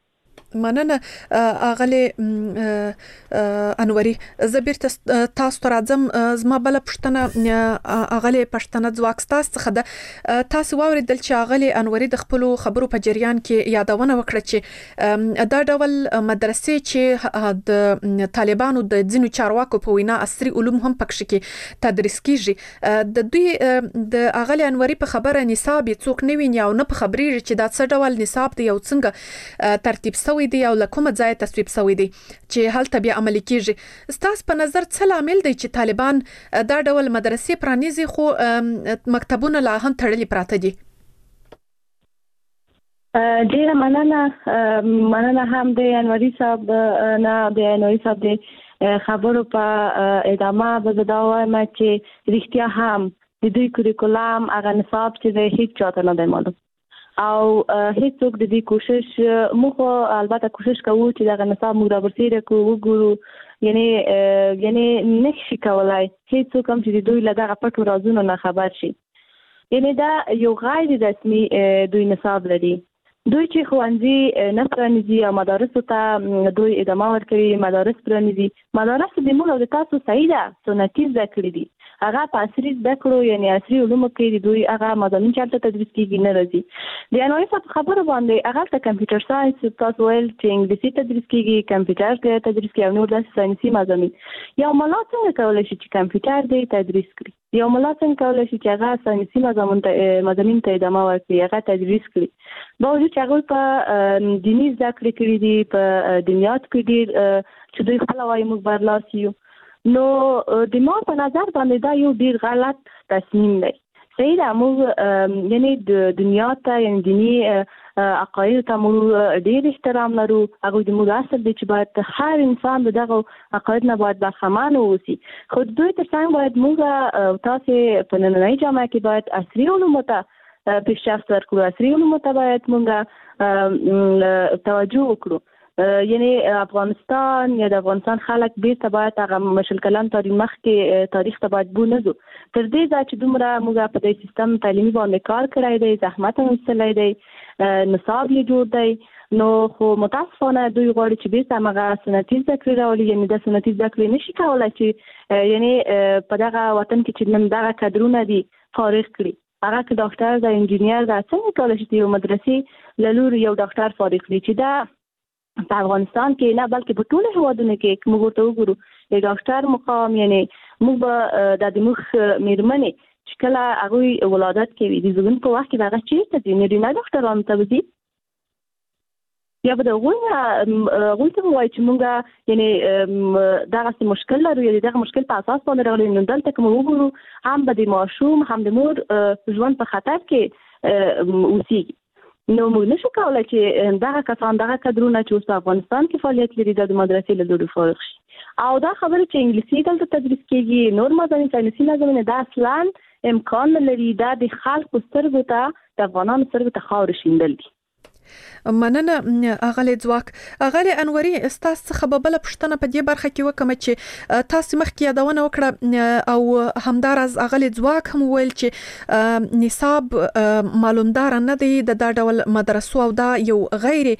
مننه اغلی انوري زبیر تاسو ته راځم. زما بل پښتنه اغلی پښتنه ځواک تاسو څخه ده. تاسو واوریدل چې اغلی انوري د خپل خبرو په جریان کې یادونه وکړه چې دا ډول مدرسې چې د طالبانو د ځینو چارواکو په وینا عصري علوم هم پکښ کې تدریس کیږي، د دوی د اغلی انوري په خبره نصاب څوک نه ویني او نه په خبري چې دا څه ډول نصاب دی او څنګه ترتیب شوی دی او لکه ځای تصویب شوی دی چې هلته بیا عملي کیږي. ستاسو په نظر څه لامل دی چې طالبان دا ډول مدرسې پرانیزي خو مکتبونه لا هم تړلي پراته دي؟ ډیره مننه هم د انوري صاحب نه د انوري صاحب د خبرو په ادامه به دا وایم چې رښتیا هم د دوی کوریکولم هغه نصاب چې د هیڅ چاته نه دی معلوم او هیڅوک د دې کوشش موږ البته کوشش کوو چې دا نصاب موږ راوړسیره کو وګورو، یعنی نشي کولای هیڅوک هم چې دوی له دغه پټو رازونو نه خبر شي. یعنی دا یو غیر رسمي دوی نصاب لري. دوی چې ښوونځي نه پرانیزي او مدارسو ته دوی ادامه ورکوي، مدارس پرانیزي. مدارس د موږ د تاسو صحیح ده سنتي زده کړې دي، هغه په عصري زده کړو یعنی عصري علومو کې دوی هغه مضامین چې تدریس کیږي نه راځي. د انوري صاحب خبره باندې هغه ته کمپیوټر ساينس تاسو ویل چې انګلیسي تدریس کیږي، کمپیوټر کې تدریس کیږي او نور د ساينسي مضامین. یو ملا څنګه کولای شي چې کمپیوټر دی تدریس کړي؟ یو ملا څنګه کولای شي چې هغه ساينسي مضامین ته ادامه ورکړي، هغه تدریس کړي؟ باوجود چې هغه په دیني زده کړې کړې دي، په دنیات کې ډیر چې دوی خپل وايي موږ برلاسی یو. نو د ما په نظر باندې دا یو ډیر غلط تصمیم دی. صحیح ده موږ یعنی د دنیا ته یعنی دینی عقاید ته موږ ډیر احترام لرو، هغه د موږ اصل دی چې باید هر انسان دغه عقاید نه باید برخمن اوسي. خو دوی تر څنګ باید موږ تاسو په نننۍ جامعه کې باید عصري علوم ته پیشرفت ورکړو، عصري علوم ته باید موږ توجه وکړو. یعنی افغانستان یا د افغانستان خلک بیرته باید هغه مشل کلام تاریخ کې تاریخ ته باید بونځو. تر دې ځکه چې دومره موږ په دې سیستم تعلیمي باندې کار کړی دی، زحمت هم وستلی دی، نصاب یې جوړ دی. نو خو متاسفانه دوی غواړي چې بیرته هغه سنتي زده کړې راولي. یعنی د سنتي زده کړې نشي کولای چې یعنی په دغه وطن کې چې نن دغه کادرونه دي فارغ کړي. هغه که ډاکټر دا انجینیر دا څنګه کولای شي یو مدرسې له لوري یو ډاکټر فارغ کړي چې دا په افغانستان کې نه بلکې په ټولو هیوادونو کې موږ ورته وګورو د ډاکټر مقام یعنی موږ به د موږ میرمنې چې کله هغوی ولادت کوي د زیږون په وخت کې هغه چیرته دي نارینه ډاکټرانو ته ځي یا به د هغوی ته ووایي چې موږ یعنی دغسې مشکل لرو یا د دغه مشکل په اساس باندې راغلي. نو دلته که موږ وګورو هم به د ماشوم هم د مور ژوند په خطر کې اوسېږي. نو موږ نشو کولای چې دغه کسان دغه کادرونه چې اوس په افغانستان کې فعالیت لري د مدرسې له لوري فارغ شي. او دا خبره چې انګلیسي دلته تدریس کیږي، نور مضامین ساینسي مضامین، دا اصلا امکان نه لري. دا د خلکو سترګو ته د افغانانو سترګو ته خاورې شیندل دي. مننه اغلی ځواک. اغلی انوري ستاسو څخه بل پښتنه په دې برخه کې وکم چې تاسو مخکې یادونه وکړه او همدارز اغلی ځواک هم ویل چې نصاب معلومدار نه دی د ډول مدرسو او دا یو غیر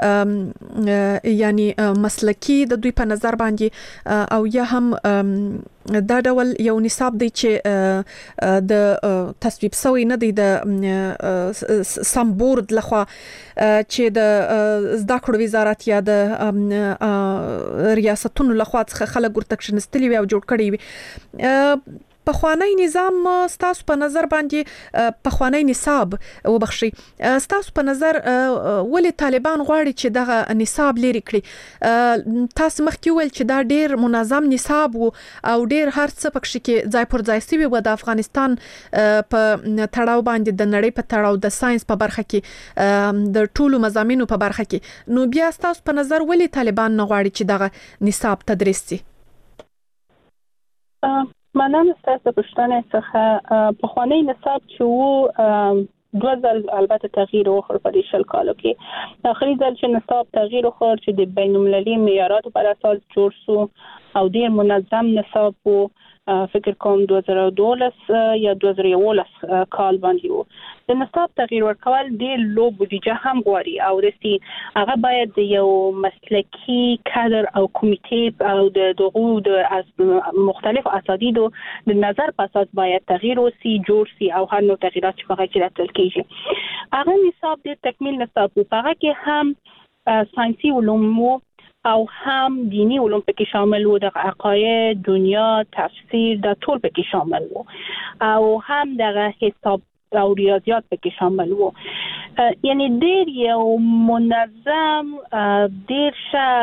یعنی مسلکی د دوی په نظر باندې او یا هم دا ډول یو نصاب دی چې د تصویب شوی نه دی د سم بورد لخوا چې د زده کړو وزارت یا د ریاستونو لخوا څخه خلک ورته کښنستلي وي او جوړ کړي وي. پخوانی نظام ستاسو په نظر باندې پخوانی نصاب وبخشي ستاسو په نظر ولې طالبان غواړي چې دغه نصاب لري کړي؟ تاسو مخکې ویل چې دا ډیر منظم نصاب او ډیر هر څه پکې کې ځای پر ځای سوي و د افغانستان په تړاو باندې د نړۍ په تړاو د ساينس په برخه کې د ټولو مضامینو په برخه کې. نو بیا ستاسو په نظر ولې طالبان نه غواړي چې دغه نصاب تدریس شي؟ مننه ستاسو پوښتنې څخه. پخوانی نصاب چې وو دوه ځل البته تغییر وکړ په دې شل کالو کې. آخري ځل چې نصاب تغییر وکړ چې د بین المللي معیاراتو پر اساس جوړ شو او ډیر منظم نصاب وو فکر کوم 2012 یا 2011 کال باندې وو. د نصاب تغییر ورکول ډېر لو بودیجه هم غواړي او رسي هغه باید یو مسلکی کادر او کمیټې او د دغو د مختلف اساتیدو د نظر په اساس باید تغییر وسی جوړ سي او هر نوع تغیرات چې هغه کې راتل کیږي. هغه نصاب د تکمیل نصاب په هغه کې هم ساينسي علوم او هم دینی علوم پکې شامل وو، د عقاید، دنیا، تفسیر د ټول پکې شامل وو او هم د حساب او ریاضیات پکې شامل وو. یعنی ډېر یو منظم ډېر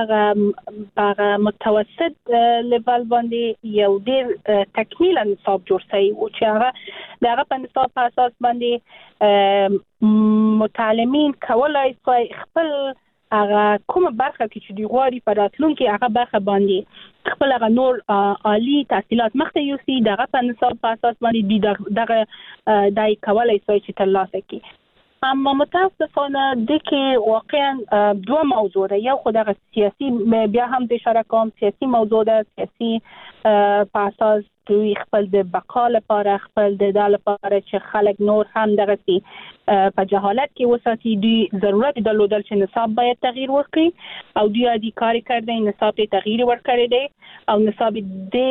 ښه متوسط لیول باندې یو ډېر تکمیل نصاب جوړ شوی و چې هغه د هغه په نصاب په اساس باندې متعلمین کولای شي خپل هغه کومه برخه کې چې دی غواړي په راتلونکي هغه برخه باندې خپل هغه نور عالی تحصیلات مخته یوسي دغه په نصاب په اساس باندې دغه دای کولای شي چې ترلاسه کړي. اما متاسفانه د کې واقعا دوه موضوع ده، یو خو دغه سیاسي بیا هم د اشاره کوم سیاسي موضوع ده، سیاسي په اساس دوی خپل د بقا لپاره خپل د لپاره چې خلک نور هم دغه سي په جهالت کې وساتي، دوی ضرورت درلودل چې نصاب باید تغییر وکړي او دوی عادي کار کړی نصاب ته تغییر ورکړی دی او نصاب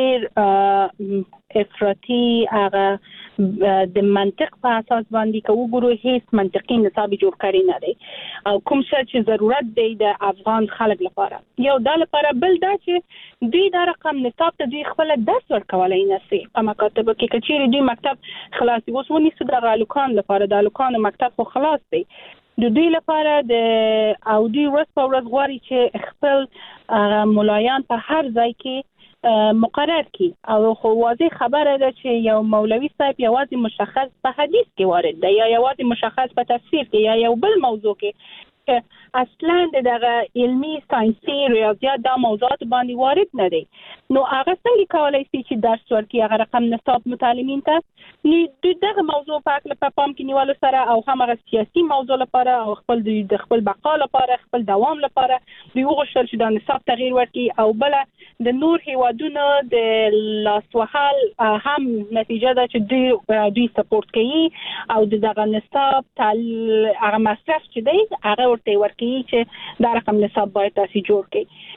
ډېر افراطي هغه د منطق په اساس باندې کوو ګورو هیڅ منطقي نصاب جوړ کړی نه دی او کوم څه چې ضرورت دی د افغان خلک لپاره یو د لپاره بل دا چې دوی د رقم نصاب ته دوی خپل درس ورکولای نه سي په مکاتب کې کچېری دوی مکتب خلاص اوس ونی سود د غالکان لپاره د لوکان مکتب خو خلاص دی د دوی لپاره د او دوی ورځ په ورځ غواړي چې خپل مولایان په هر ځای کې مقرر کی او خو واضح خبره ده چې یو مولوی صاحب یوازې مشخص په حدیث کې وارد دی یا یوازې مشخص په تفسیر کې یا یو بل موضوع کې اصلا دغه علمی ساينسي ریاضیات د موضوعات باندې وارد نه دی نو هغه څنګه کولای شي چې درس ورکړي هغه رقم نصاب متعلمین ته نو دغه موضوع په اړه په پام کې نیول سره او هم سیاسي موضوع لپاره او خپل د خپل بقا لپاره خپل دوام لپاره دوی وغوښتل چې د نصاب تغییر ورکړي او بل د نور هیوادونو د لاسوهل هم نتیجه ده چې دوی سپورټ کوي او دغه نصاب هغه مصرف چې دی هغه ورته ورکوي چې دا رقم نصاب باید تاسو جوړ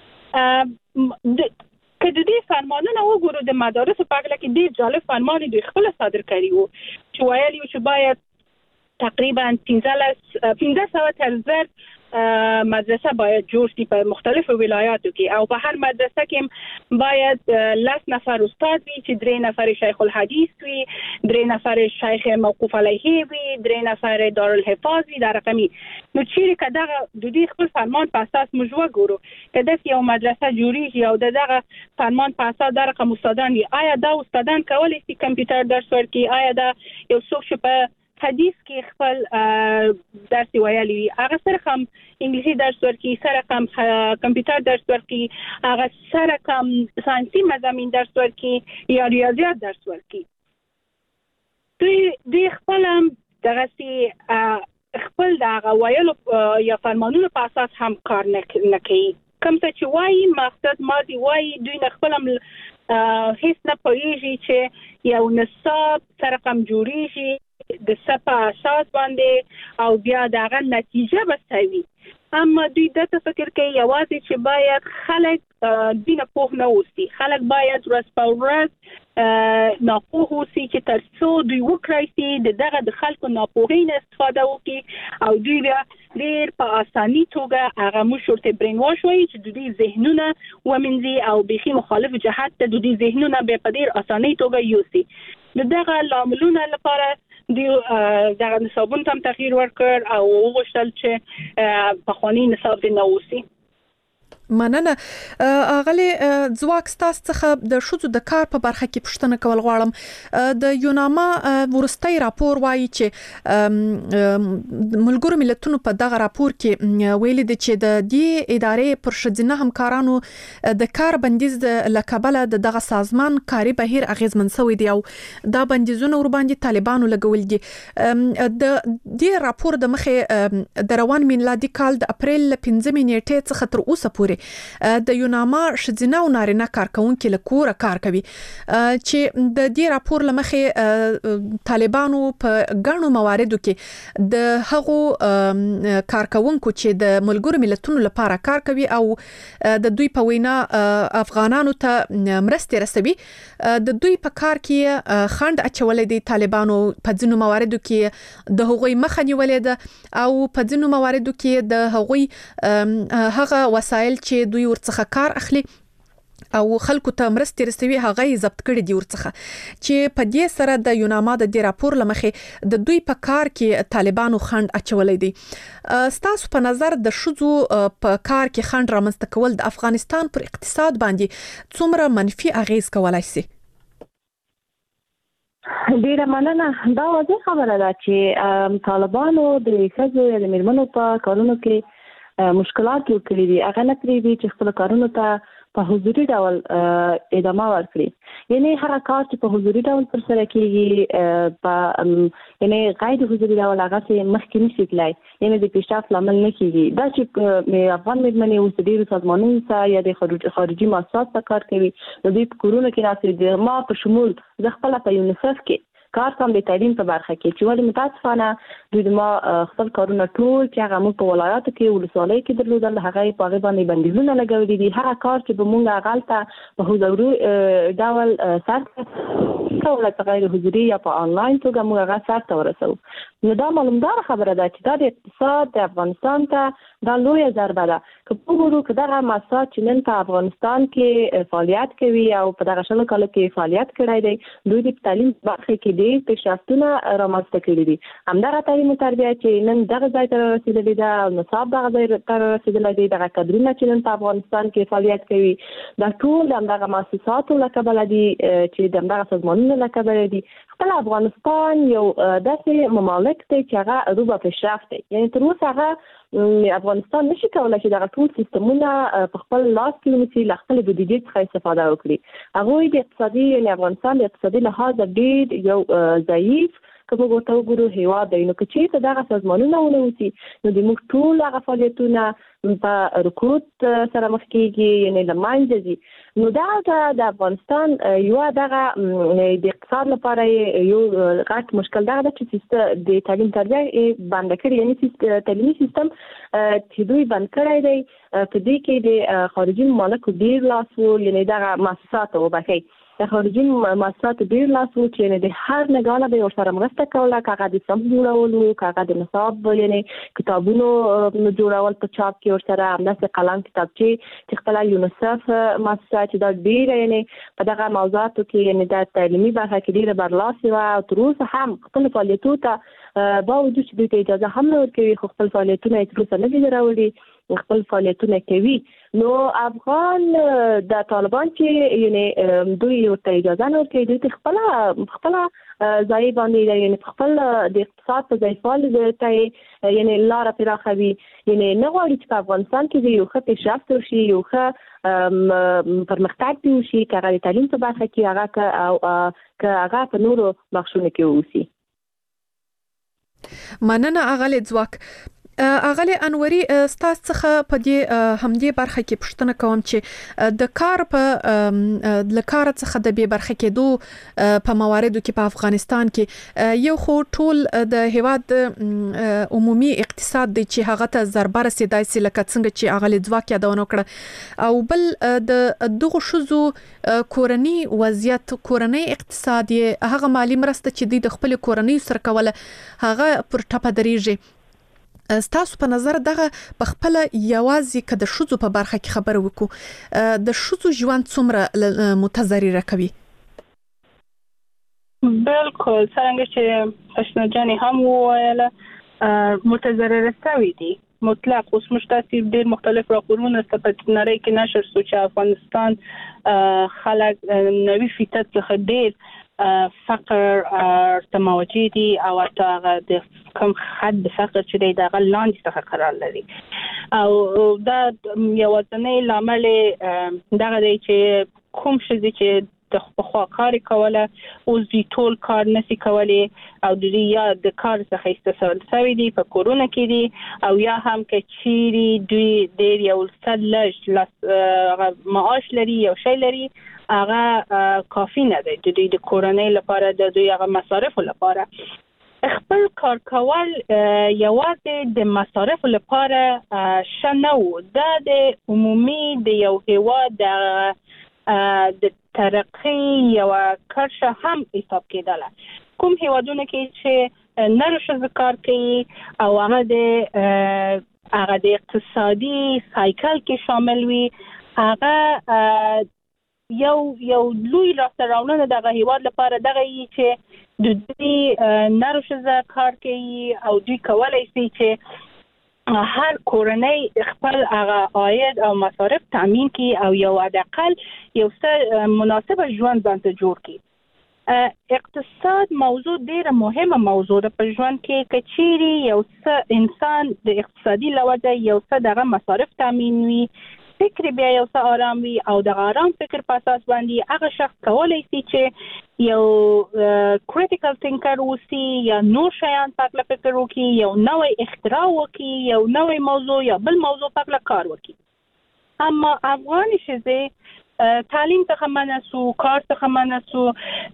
کړئ. کله دې فرمانونه وګورو د مدارس په اړه کې ډېر جالب فرمان دوی خپل صادر کړی وو چې ویلي چې باید تقریبا 1500 تر مدرسه باید جوړ شي په مختلفو ولایاتو کې او په هر مدرسه کې باید 10 نفر استاد وي چې 3 نفر شیخ الحدیث وي 3 نفر شیخ موقوف علیه وي 3 نفر دارالحفاظ وي دا رقمي نو چیرې کداغه د دې خپل فرمان په اساس موږ وګورو کله چې یو مدرسه جوړیږي او دغه فرمان په اساس دا رقم استادان وي آیا دا استادان کولی شي کمپیوټر درس ورکړي آیا دا یو څوک چې په حدیث کې خپل درس ویلي هغه سره هم انګلیسي درس ورکړي سره هم کمپیوټر درس ورکړي هغه سره هم ساينسي مضامین درس ورکړي یا ریاضیات درس ورکړي دوی خپل هم دغه سي خپل دغه ویلو یا فرمانونو په اساس هم کار نه کوي کوم څه چې وایي مقصد ماضي وایي دوی خپل هم هیڅ نه پوهیږي چې یو نصاب سره هم جوړیږي د صفه اساس باندې او بیا دغه نتیجه بسوي اما دوی د فکر کوي یوازې چې باید خلک دینه پوه نه اوسي خلک باید ورځ په ورځ ناپوه اوسي چې ترڅو دوی وکړي چې دغه د خلکو ناپوهۍ نه استفاده وکړي او دوی بیا ډېر په اساني توګه هغه مشورته برین واش وایي چې دوی ذهنونه ومنځي او بيخي مخالف جهات ته دوی ذهنونه به په ډېر اساني توګه یوسي دغه لاملونه لپاره دی دغه نصابون تم تغییر ورکړ او وغوښتل چې په خواني نصاب دی نووسی مننه اغلی ځواک ستاسو څخه د شوزو د کار په برخه کې پوښتنه کول غواړم د یوناما ورستۍ راپور وایي چې ملګرو ملتونو په دغه راپور کې ویلي دي چې د دې ادارې پر شذینه همکارانو د کار بندیز لکبله دغه سازمان کاری بهیر اغیزمن شوی دی او دا بندیزونه ور باندې طالبانو لګول دي د دې راپور د مخه د روان میلادي کال د اپریل 15 نیټه څخه تر اوسه پورې کې د یوناما شذینه او نارینه کارکونکو له کوره کار کوي چې د دې راپور لمخې طالبانو په ګڼو مواردو کې د هغو کارکونکو چې د ملګرو ملتونو لپاره کار کوي او د دوی په وینا افغانانو ته مرستې رسوي د دوی په کار کې خند اچولې دي طالبانو په ځینو مواردو کې د هغوی مخه نیولې ده او په ځینو مواردو کې د هغوی هغه وسایل چې دوی ورڅخه کار اخلي او خلکو ته مرستې رسوي هغه یې ضبط کړي دي ورڅخه چې په دې سره د یوناما د دې راپور لمخې د دوی په کار کې طالبانو خند اچولې دي ستاسو په نظر د شذو په کار کې خند رامنځته کول د افغانستان پر اقتصاد باندې څومره منفي اغیز کولای شي؟ ډیره مننه. دا واضح خبره ده چې طالبانو د ښځو یا د میرمنو په کارونو کې مشکلات جوړ کړي دي. هغه نه پرېږدي چې خپل کارونو ته په حضوري ډول ادامه ورکړي. یعنی هر کار چې په حضوري ډول پر سره کیږي په یعنی غیر حضوري ډول هغه څه مخکې نشي تلای، یعنی د پیشرفت لامل نه کیږي. دا چې افغان میرمنې اوس ډېر سازمانونو سره یا د خارجي مؤسساتو سره کار کوي، د دې په کورونو کې ناسې ما په شمول د خپل په یونیسف کې کار کوم د تعلیم په برخه کې چې ولې متاسفانه دوی ما خپل کارونه ټول چې هغه مو په ولایاتو کې ولسوالۍ کې درلودل هغه په هغه باندې بندیزونه لګولي دي. هغه کار چې به مونږه غلطه په حضوري ډول سره کوله غیر حضوري یا په انلاین توګه موږ هغه سره ورسو. نو دا معلومدار خبره ده چې دا د اقتصاد د افغانستان ته دا لویه ضربه ده. که په ګورو که دغه مؤسسات چې نن په افغانستان کې فعالیت کوي او په دغه شلو کالو کې فعالیت کړی دی، دوی د تعلیم برخه کې ډېر پیشرفتونه رامنځته کړي دي. همدغه تعلیم او تربیه چې نن دغه ځای ته رسیدلې ده او نصاب دغه ځای ته رسیدلی دی، دغه کادرونه چې نن په افغانستان کې فعالیت کوي، دا ټول همدغه مؤسساتو له کبله دي چې د همدغه سازمانونو له کبله دي. خپل افغانستان یو داسې ممالک دی چې هغه روبه پیشرفت دی. یعنی تر اوسه هغه افغانستان نشي کولای چې دغه ټول سیستمونه په خپل لاس کې ونیسي، له خپل بودیجې څخه استفاده وکړي. هغوی د اقتصادي یعنی افغانستان د اقتصادي لحاظ ډېر یو ضعیف که موږ ورته وګورو هیواد دی. نو که چېرته دغه سازمانونه ونه اوسي نو د موږ ټول هغه فعالیتونه په رکود سره مخ کېږي، یعنی له منځه ځي. نو دا د افغانستان یوه دغه د اقتصاد لپاره یو غټ مشکل دغه ده چې د تعلیم تربیه بنده کړي، یعنی تعلیمي سیستم چې دوی بند کړی دی په دې کې د خارجي ممالکو ډېر لاس و، یعنی دغه مؤسساتو وبخښئ د خارجي مؤسساتو ډېر لاس و چې د هر نګاله به ورسره مرسته کوله، که هغه د صنف جوړول و، که هغه د نصاب یعنی کتابونو جوړول په چاپ کې ورسره، همداسې قلم کتابچې چې خپله یونیسف مؤسسه چې دا ډېره یعنی په دغه موضوعاتو کې یعنی د تعلیمي برخه کې ډېره برلاسې وه او تر اوسه هم خپلو فعالیتونو ته باوجود چې دوی ته اجازه هم نه ورکوي، خو خپل فعالیتونه یې تر اوسه نه دي راوړي، خپل فعالیتونه کوي. نو افغان د طالبان چې یعنی دوی ورته اجازه نه ورکوي، دوی ته خپله ځای باندې یعنی خپل د اقتصاد په ځای فعال ته یعنی لاره پراخوي، یعنی نه غواړي چې په افغانستان کې یو ښه پیشرفت وشي، یو ښه پرمختګ دې وشي، که هغه د تعلیم په برخه کې هغه او که هغه په نورو بخشونو کې واوسي. مننه اغلې ځواک. اغلی انوري ستاسو څخه په دې همدې برخه کې پوښتنه کوم چې د کار په لکار څخه د به برخه کې دوه په مواردو کې په افغانستان کې یو خو ټول د هیواد عمومي اقتصاد دی چې هغه ته ضربه رسیدای سي لکه څنګه چې اغلی ځواک یادونه کړه، او بل د دغه شذو کورنی وضعیت کورنی اقتصاد هغه مالی مرسته چې د خپل کورنۍ سره کوله هغه پر ټاپه درېږي. ستاسو په نظر دغه په خپل یوازې که د شذو په برخه کې خبره وکړو د شذو ژوند څومره متضرر کوي؟ بالکل څنګه چې اشنا جاني هم وویل متضرر شوي دي مطلق. اوس موږ تاسو ډېر مختلف راپورونه په نړۍ کې نشر شو چې افغانستان خلک 90% څخه ډېر فقر تموجي دي او هغه د کوم حد د فقر چې دی دغه لاندې څخه قرار لري، او دا یوازینی لامل دغه دی چې کوم شي چې د خپل کار کوله اوس دوی ټول کار نشي کولی او د یا د کار څخه استفاده کوي دي په کورونا کې دي او یا هم کچيري دوی ډیر یو صد لږ معاش لري یو شی لري هغه کافی نه دی د دوی د کورونا لپاره د دوی هغه مصارف لپاره خپل کار کول یوازې د مصارف لپاره شنو د عمومي د یو هیواد د ترقی یو کرشه هم حساب کېدله کوم هیوادونه کې چې نر ښځې کار کوي او هغه د اقتصادي سایکل کې شامل وي هغه یو لوی راستراونه دغه هیواد لپاره دغه چې د دې نر ښځې کار کوي او دوی کولای شي چې هر کورنۍ خپل هغه عاید او مصارف تامین کړي او یو حداقل یو څه مناسب ژوند باندې جوړ کړي اقتصاد موضوع ډیره مهمه موضوع ده په ژوند کې کچيري یو څه انسان د اقتصادي لوجه یو څه دغه مصارف تامین وي فکر بیا یو څه آرام وي او د آرام فکر په اساس باندې هغه شخص کولای شي چې یو کریټیکل تینکر اوسي یا نور شیان په اړه فکر وکړي یو نوې اختراع وکړي یو نوې موضوع یا بل موضوع په اړه کار وکړي اما افغان ښځې تعلیم څخه منسو کار څخه منسو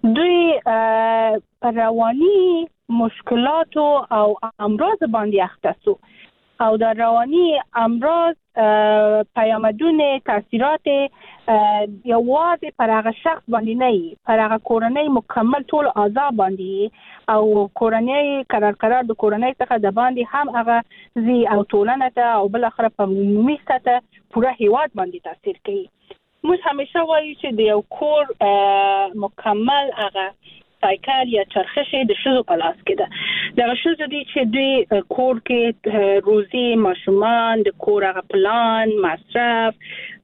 دوی پر رواني مشکلات او امراض باندې اخته سو او د رواني امراض پیامدونه تاثیرات یوازې پر هغه شخص باندې نه پر هغه کورنۍ مکمل ټول اعضاء باندې او کورنۍ قرار د کورنۍ څخه د باندې هم هغه زی او ټولنه ته او بل اخر په عمومي سطح پوره هیواد باندې تاثیر کوي موږ همیشه وایو چې د یو کور مکمل هغه سایکل یا چرخش د شذو په لاس کې ده د شذو دي چې دوی کور کې روزي ماشومان د کور هغه پلان مصرف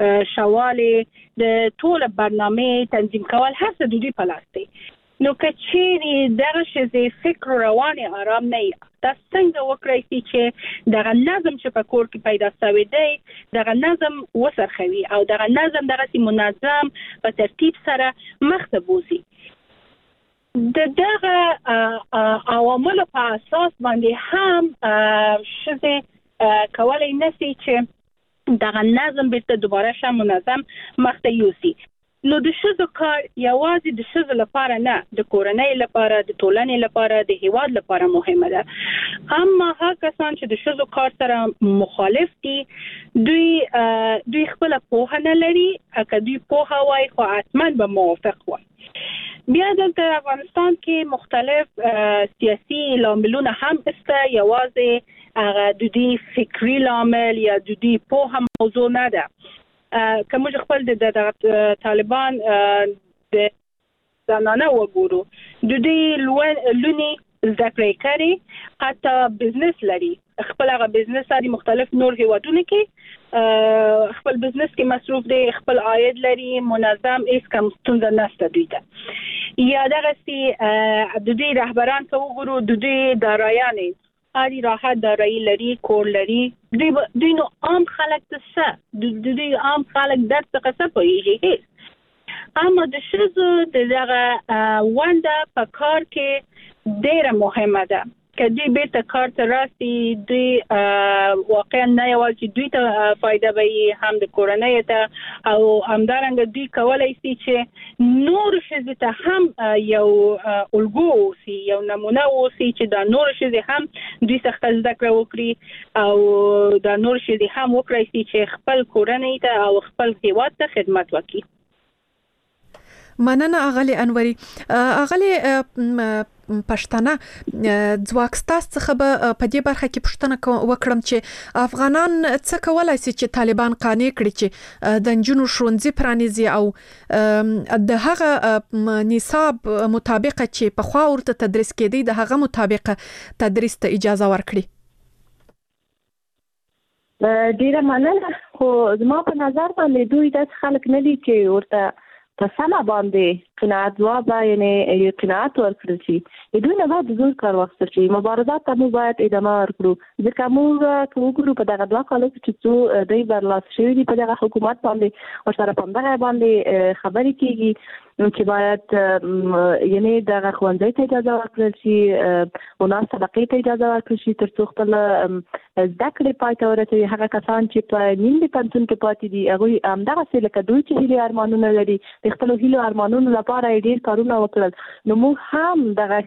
شواله د ټول برنامه تنظیم کول هر څه دوی په لاس دی نو کچيري دغه شې فکر رواني آرام نه دا څنګه وکړای شي چې دغه نظم چې په کور کې پیدا شوی دی دغه نظم وسرخوي او دغه نظم دغه منظم په ترتیب سره مخ ته بوزي دغه عوامل په اساس باندې هم ښځې کولای نشي چې دغه نظم بیرته دوباره شم منظم مخ ته یوسي نو د ښځو کار یوازې د ښځو لپاره نه د کورنۍ لپاره د ټولنې لپاره د هیواد لپاره مهمه ده اما هغه کسان چې د ښځو کار سره مخالف دي دوی خپل پوهه نه لري که دوی پوهه وای خو حتما به موافق وای بیا دلته افغانستان کې مختلف سیاسي لاملونه هم استه یوازې هغه د دې فکری لامل یا د دې پوهه موضوع نه ده کوم خپل د طالبان د زنانه وګورو د دې لونی ذکر کړي حتی بزنس لري خپل هغه بزنس لري مختلف نور هیوادونه کې خپل بزنس کې مصروف دي خپل عاید لري منظم هیڅ کوم ستونزه نشته دوی ته یا دغه سي د دې رهبران ته وګورو د دې دارایان هري راحت دارایی لري کور لري دوی نو عام خلک څه د دې عام خلک درس څه پوهیږي اما د ښځو دغه ونده په کار کې ډیره مهمه ده که دوی بیرته کار ته راسي دوی واقعا نه یوازې دوی ته فایده وي هم د کورنۍ ته او همدارنګه دوی کولای شي چې نور ښځې ته هم یو الګو اوسي یو نمونه اوسي چې دا نور ښځې هم دوی څخه زده کړه وکړي او دا نور ښځې هم وکړي چې خپل کورنۍ ته او خپل هیواد ته خدمت وکړي مننه اغلی انوري اغلی پښتنه ځواکستاس څخه په دې برخه کې پښتنه وکړم چې افغانان څه کولای شي چې طالبان قانع کړي چې د جنونو شرونځي پرانیزي او د هغه نصاب مطابق چې په خوا ورته تدریس کېدی د هغه مطابق تدریس ته اجازه ورکړي ډیره مننه خو زما په نظر باندې دوی د خلک نه دي چې ورته په سمه باندې قناعت جواب یعنی قناعت ورکړي چې دوی نه باید زور کار واخیستل شي مبارزات ته مو باید ادامه ورکړو ځکه موږ وګورو په دغه 2 کالو کې چې دوی برلاس شوي دي په دغه حکومت باندې او سره په دغه باندې خبرې کیږي چې باید یعنی د خوندې ته اجازه ورکړل شي او ناس طبقه ته اجازه ورکړل شي تر څو خپل زده کړې پای ته ورسوي. هغه کسان چې په نیم د پنځون کې پاتې دي هغه همدغه څه لکه دوی چې هیله ارمانونه لري د خپل هیله ارمانونو لپاره ډیر کارونه وکړل، نو موږ هم دغه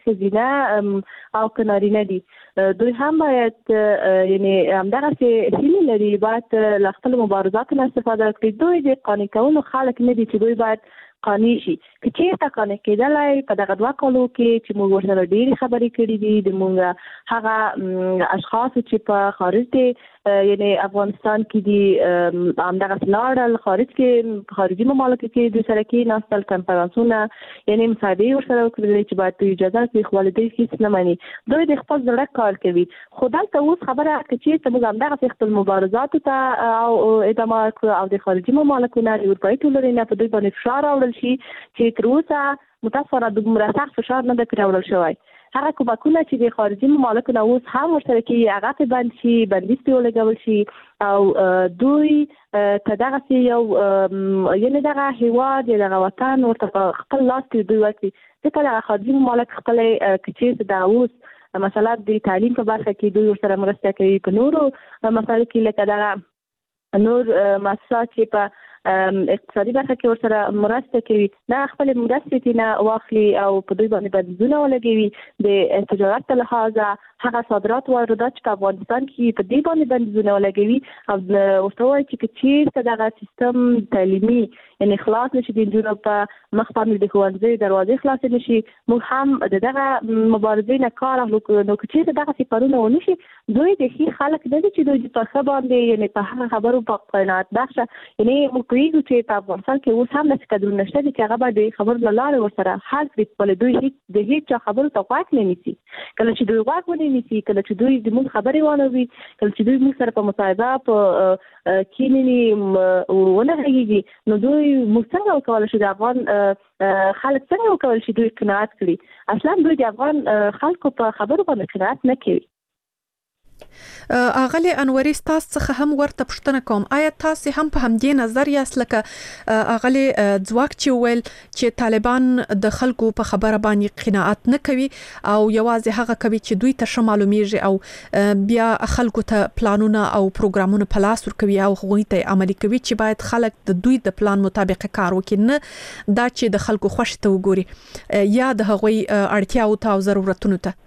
ښځینه او کنارینه دي دوی هم باید یعنی همدغه څه هیله لري باید له خپل مبارزاتو نه استفاده وکړي. دوی د قانع کولو خلک نه دي چې دوی باید قانع شي. که چېرته قانع کېدلای په دغه 2 کالو کې چې موږ ورسره ډېرې خبرې کړې دي د موږ هغه اشخاص چې په خارج دي یعنی افغانستان کې دي همدغه لاړل خارج کې خارجي ممالکو کې د سره کې ناستل کنفرانسونه یعنی مصاحبې ورسره وکړل چې باید اجازه کې خپلې هیڅ نه مانی. دوی د خپل زړه کار کوي. خدای ته اوس خبره چې ته موږ همدغه خپل مبارزات ته او ادامه او د خارجي ممالکو نه اروپایي ټولنې نه په دوی باندې فشار راوړل شي چې تر اوسه متاسفانه دومره سخت فشار نه دی راوړل شوی. هغه کومکونه چې د خارجي ممالکو نه اوس هم ورسره کې هغه په بند شي بندیز په ولګول شي او دوی ته دغه یو یعنی دغه هیواد دغه وطن ورته خپل لاس کې دوی ورته ځکه د خارجي ممالک خپل کچې د اوس مثلا د تعلیم په برخه کې دوی ورسره مرسته کوي په نورو مسایلو کې لکه دغه نور مؤسسات چې په اقتصادي برخه کې ورسره مرسته کوي نه خپل مرستې نه واخلي او په دوی باندې بندیزونه ولګوي د تجارت له لحاظه هغه صادرات واردات چې په افغانستان کې په دې باندې بندیزونه ولګوي او ورته وایي چې چیرته دغه سیستم تعلیمي یعنی خلاص نشي د نجونو په مخ باندې د ښوونځي دروازې خلاص نشي موږ هم دغه مبارزې نه کار اخلو. نو چې دغه سفرونه ونشي دوی د هي خلک د دې چې دوی په خبر باندې یعنی په هغه خبرو په قناعت بخشه یعنی موږ کوي چې په افغانستان کې اوس هم نشي کډور نشته چې هغه باندې خبر لاله ورسره حل کړي په دوی د هیڅ خبرو ته واک نه نیسي. کله چې دوی واک ونه نیسي کله چې دوی د موږ خبرې وانه وي کله چې دوی موږ سره په مصاحبه په کینی ونه هیږي نو دوی موږ څنګه وکولای شو د افغان خلک څنګه وکولای شي دوی قناعت کړي. اصلا دوی د افغان خلکو په خبرو باندې قناعت نه کوي. اغلی انوري تاسو څخه هم ورته پوښتنه کوم آیا تاسو هم په همدې نظر یاست لکه اغلی ځواک چې ویل چې طالبان د خلکو په خبره باندې قناعت نه کوي او یوازې هغه کوي چې دوی ته معلومیږي او بیا خلکو ته پلانونه او پروګرامونه په لاس ورکوي او هغوی ته عملي کوي چې باید خلک د دوی د پلان مطابق کار وکړي نه دا چې د خلکو خوښ ته وګوري یا د هغوی اړتیاو ته او ضرورتونو ته.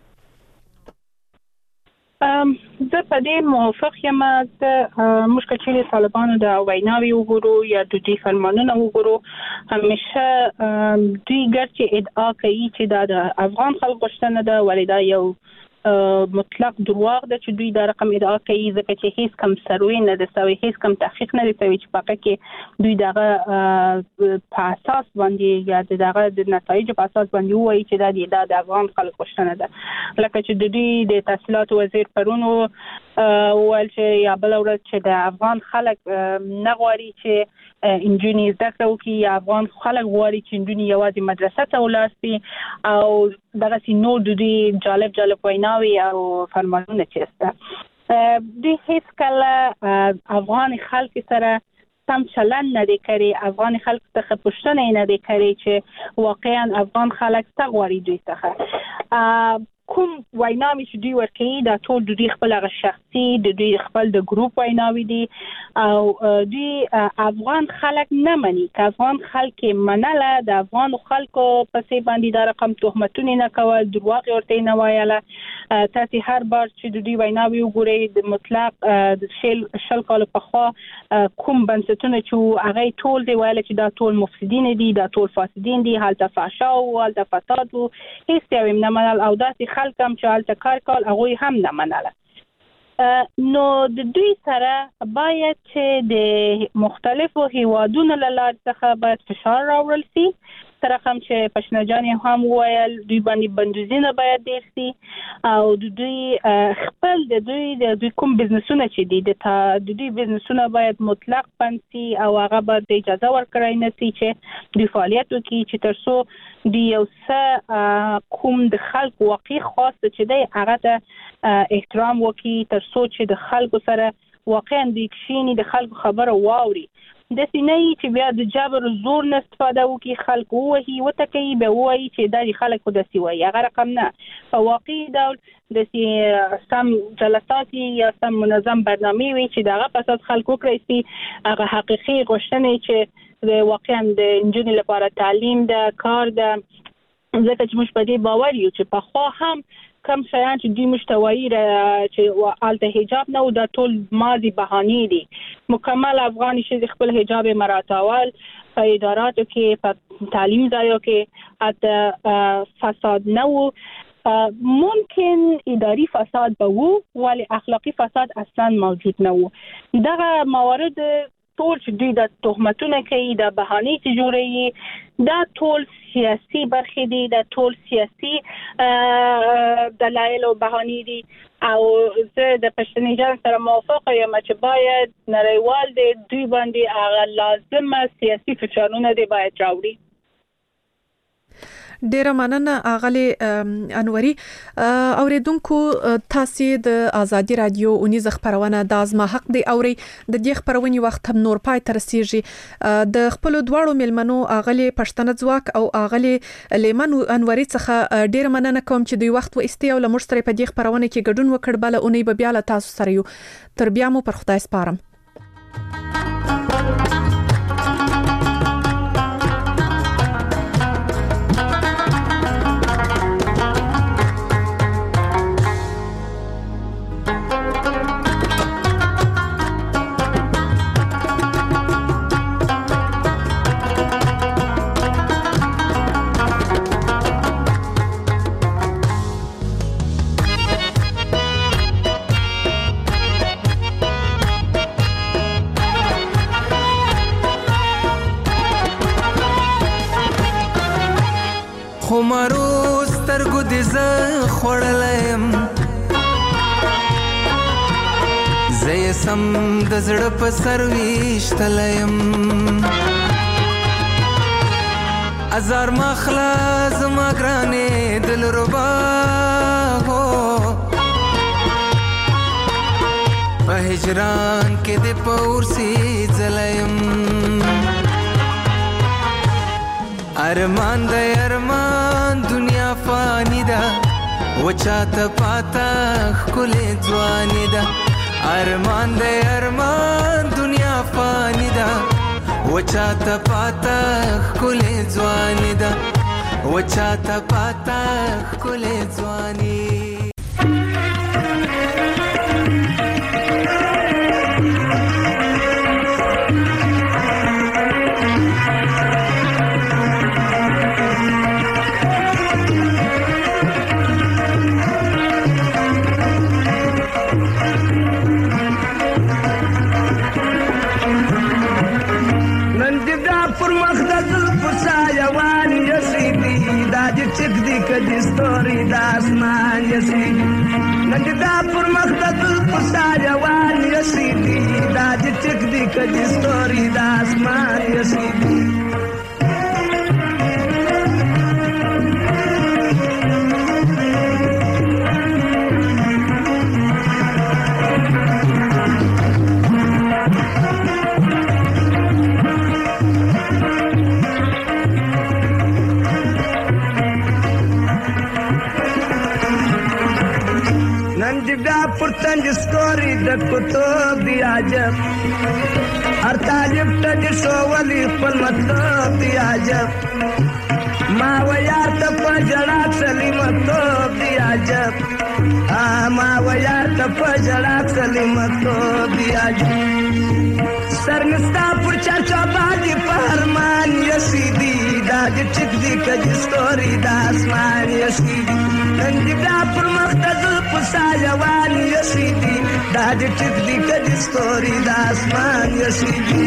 زه په دې موافق یم چې مشکل چې طالبانو د ویناوي وګورو یا د دوی فرمانونه وګورو همیشه دوی ګرځي ادعا کوي چې د افغان خلکو غوښتنه ده ولې دا یو مطلق دروغ ده چې دوی دا رقم ادعا کوي ځکه چې هیڅ کم سروي نه ده سوی هیڅ کم تحقیق نه دی سوی چې په کې دوی دغه په اساس باندې یا دغه د نتایج په اساس باندې وایي چې دا د افغان خلکو غوښتنه ده. لکه چې د دوی د تحصیلات وزیر پرونو ویل چې یا بل ورځ چې د افغان خلک نه غواړي چې انجونی زده کړه وکړي یا افغان خلک غواړي چې انجونی یوازې مدرسه ته ولاړ شي او دغه نور د دوی جالب ویناوي او فرمانونه چیرته دوی هیڅ کله افغان خلک سره سم چلند نه دی کړی افغان خلک څخه پوښتنه نه دی کړی چې واقعا افغان خلک څه غواړي دوی څخه کوم ویناوي چې دوی ورکوي دا ټول دوی خپل شخصي د دوی خپل د ګروپ ویناوي دي او دوی افغان خلک نه مني که افغان خلک منله د افغان خلکو پسې باندې دا رقم تهمتونه نه کول دروغ ورته نه وایله. تاسو هر بار چې دوی ویناوي وګورئ د مطلق د شل کال پخوا کوم بنسټونه چې هغه ټول دی ویل چې دا ټول مفسدين دي دا ټول فاسدين دي هلته فحشا او هلته فساد او هیڅ یو نه منل او داسې خلک هم چې هلته کار کول هغوی هم نه منله. نو د دوی سره باید چې د مختلفو هیوادونو له لارې څخه باید فشار راوړل شي تر کوم چې پښنجان هم ویل دوی باندې بندیزونه باید ډیر شي او دوی خپل د دوی کوم بزنسونه چې دي د دوی بزنسونه باید مطلق بند شي او هغه باید اجازه ورکړای نه شي چې دوی فعالیت وکړي چې تر څو دی یو څه کوم د خلکو واقعي خاص چې دی هغه ته احترام وکړي تر څو چې د خلکو سره واقعا د کښینی د خلکو خبره واوري د سینې چې بیا د جبر زور نه استفاده وکي خلک وهي وتکي به وایي چې د خلک خود سی وایي هغه رقم نه په واقعي ډول د سم جلسات یا سم منظم برنامه وي چې دغه پسات خلکو کړی سي هغه حقيقي غوښتنې چې واقعا د انجونې لپاره تعلیم د کار د ځکه چې موږ په دې باور یو چې په خو هم کم شایان چې دوی مشتوایی چې آلته حجاب نه و دا ټول ماضی بهانه دي مکمل افغاني چې خپل حجاب مراتول په اداراتو کې په تعلیم ځایو کې حتی فساد نه و ممکن اداري فساد به وو ولی اخلاقی فساد اصلا موجود نه و دغه موارد ټول چې دوی د تهمتونه کوي د بهانه چې جوړوي دا ټول سیاسي برخې دي د ټول سیاسي دلایل او بهانې دي او زه د پښتني جان سره موافقه یم چې باید نړیوال دي دوی باندې هغه لازمه سیاسي فشارونه دي باید راوړي ډیره مننه اغلی انوري اوریدونکو تاسو د ازادي رادیو اونیز خبرونه د ازما حق دی اوري د دې خبرونې وخت هم نور پای تر رسیږي د خپل دواړو ملمنو اغلی پښتنه ځواک او اغلی لیمن انوري څخه ډیره مننه کوم چې دوی وخت و استي او لمر سره په دې خبرونه کې ګډون وکړ بل اونۍ به بیا له تاسو سره یو تر بیا مو پر خدای سپارم خمارو سترګو دې زه خوړلم زه یې سم د زړه په سر ویشتلم ازار مخلا زما ګرانې دلربا هو په هجران کې دې پورسي ځلم ارمان د ارمان دنیا فانی ده وچاته پاتا خلې ځواني ده ارمان د ارمان دنیا فانی ده وچاته پاتا خلې ځواني ده وچاته پاتا خلې ځواني چک دی کدی ستوري د اسمان یسي نګدا پر مخدد پساروان یسي دا چک دی کدی ستوري د اسمان یسي پرتنج ستوري د کتب دی عجب هر طالب ته شوولي خپل مطلب دی عجب ما ویار ته پجړه سلیمتوب دی عجب ما ویار ته پجړه سلیمتوب دی عجب سرنستا پر چرچا باندې پهرمان یسیدی دا چک دی کج ستوري د اسمان یسیدی ننګدا پر مخدد پسایوان یسیدی دا چک دی کج ستوري د اسمان یسیدی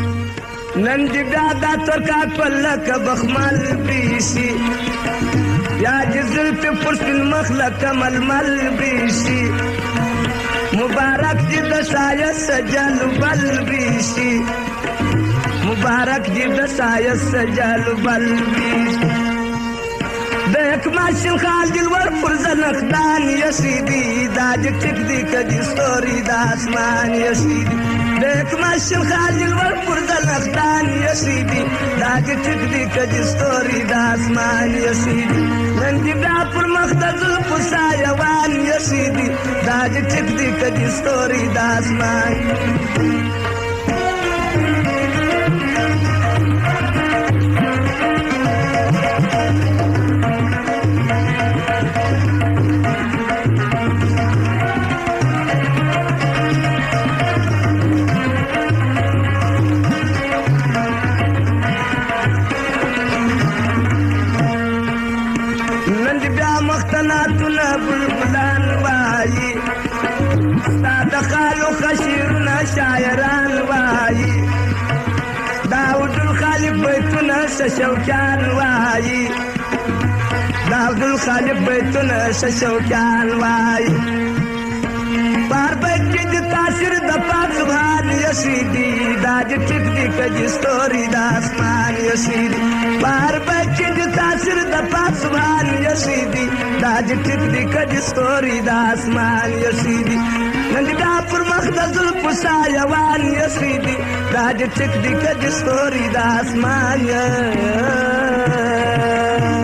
نن دې دا ترکا پلک بخمل بیسی یا چې زلفې پر سپین مخ لکه ململ بریشي مبارک دې د ښایست جل بل بریشي مبارک دې د ښایست جل بل بریشي د اکماشین خال دلور پر زنخدان یسیدي دا دې ټیک دي که دې ستوري د اسمان یسیدي د اکماشین خال دلور پر زنخدان یسیدي دا دې ټیک دي که دې ستوري د اسمان یسیدي نن دې بیا پر مخ د زلفو سایوان یسیدي دا دې ټیک دي که دې ستوري د اسمان مختناتنا بلبلان وایي ستا د خالو خشیرونه شاعران وایي داود الخالق بیتونه شوقیان وایي داود الخالق بیتونه شوقیان وایي بار بیت کې د تاثیر د پاک سبحان یسیدي دا دې ټیک دي که دې ستوري د اسمان یسیدي بار بیت کې د تاثیر د پاک سبحان یسیدي دا دې ټیک دي که دې ستوري د اسمان یسیدي نن دې دا پر مخ د زلفو سایوان یسیدي دا دې ټیک دي که دې ستوري د اسمان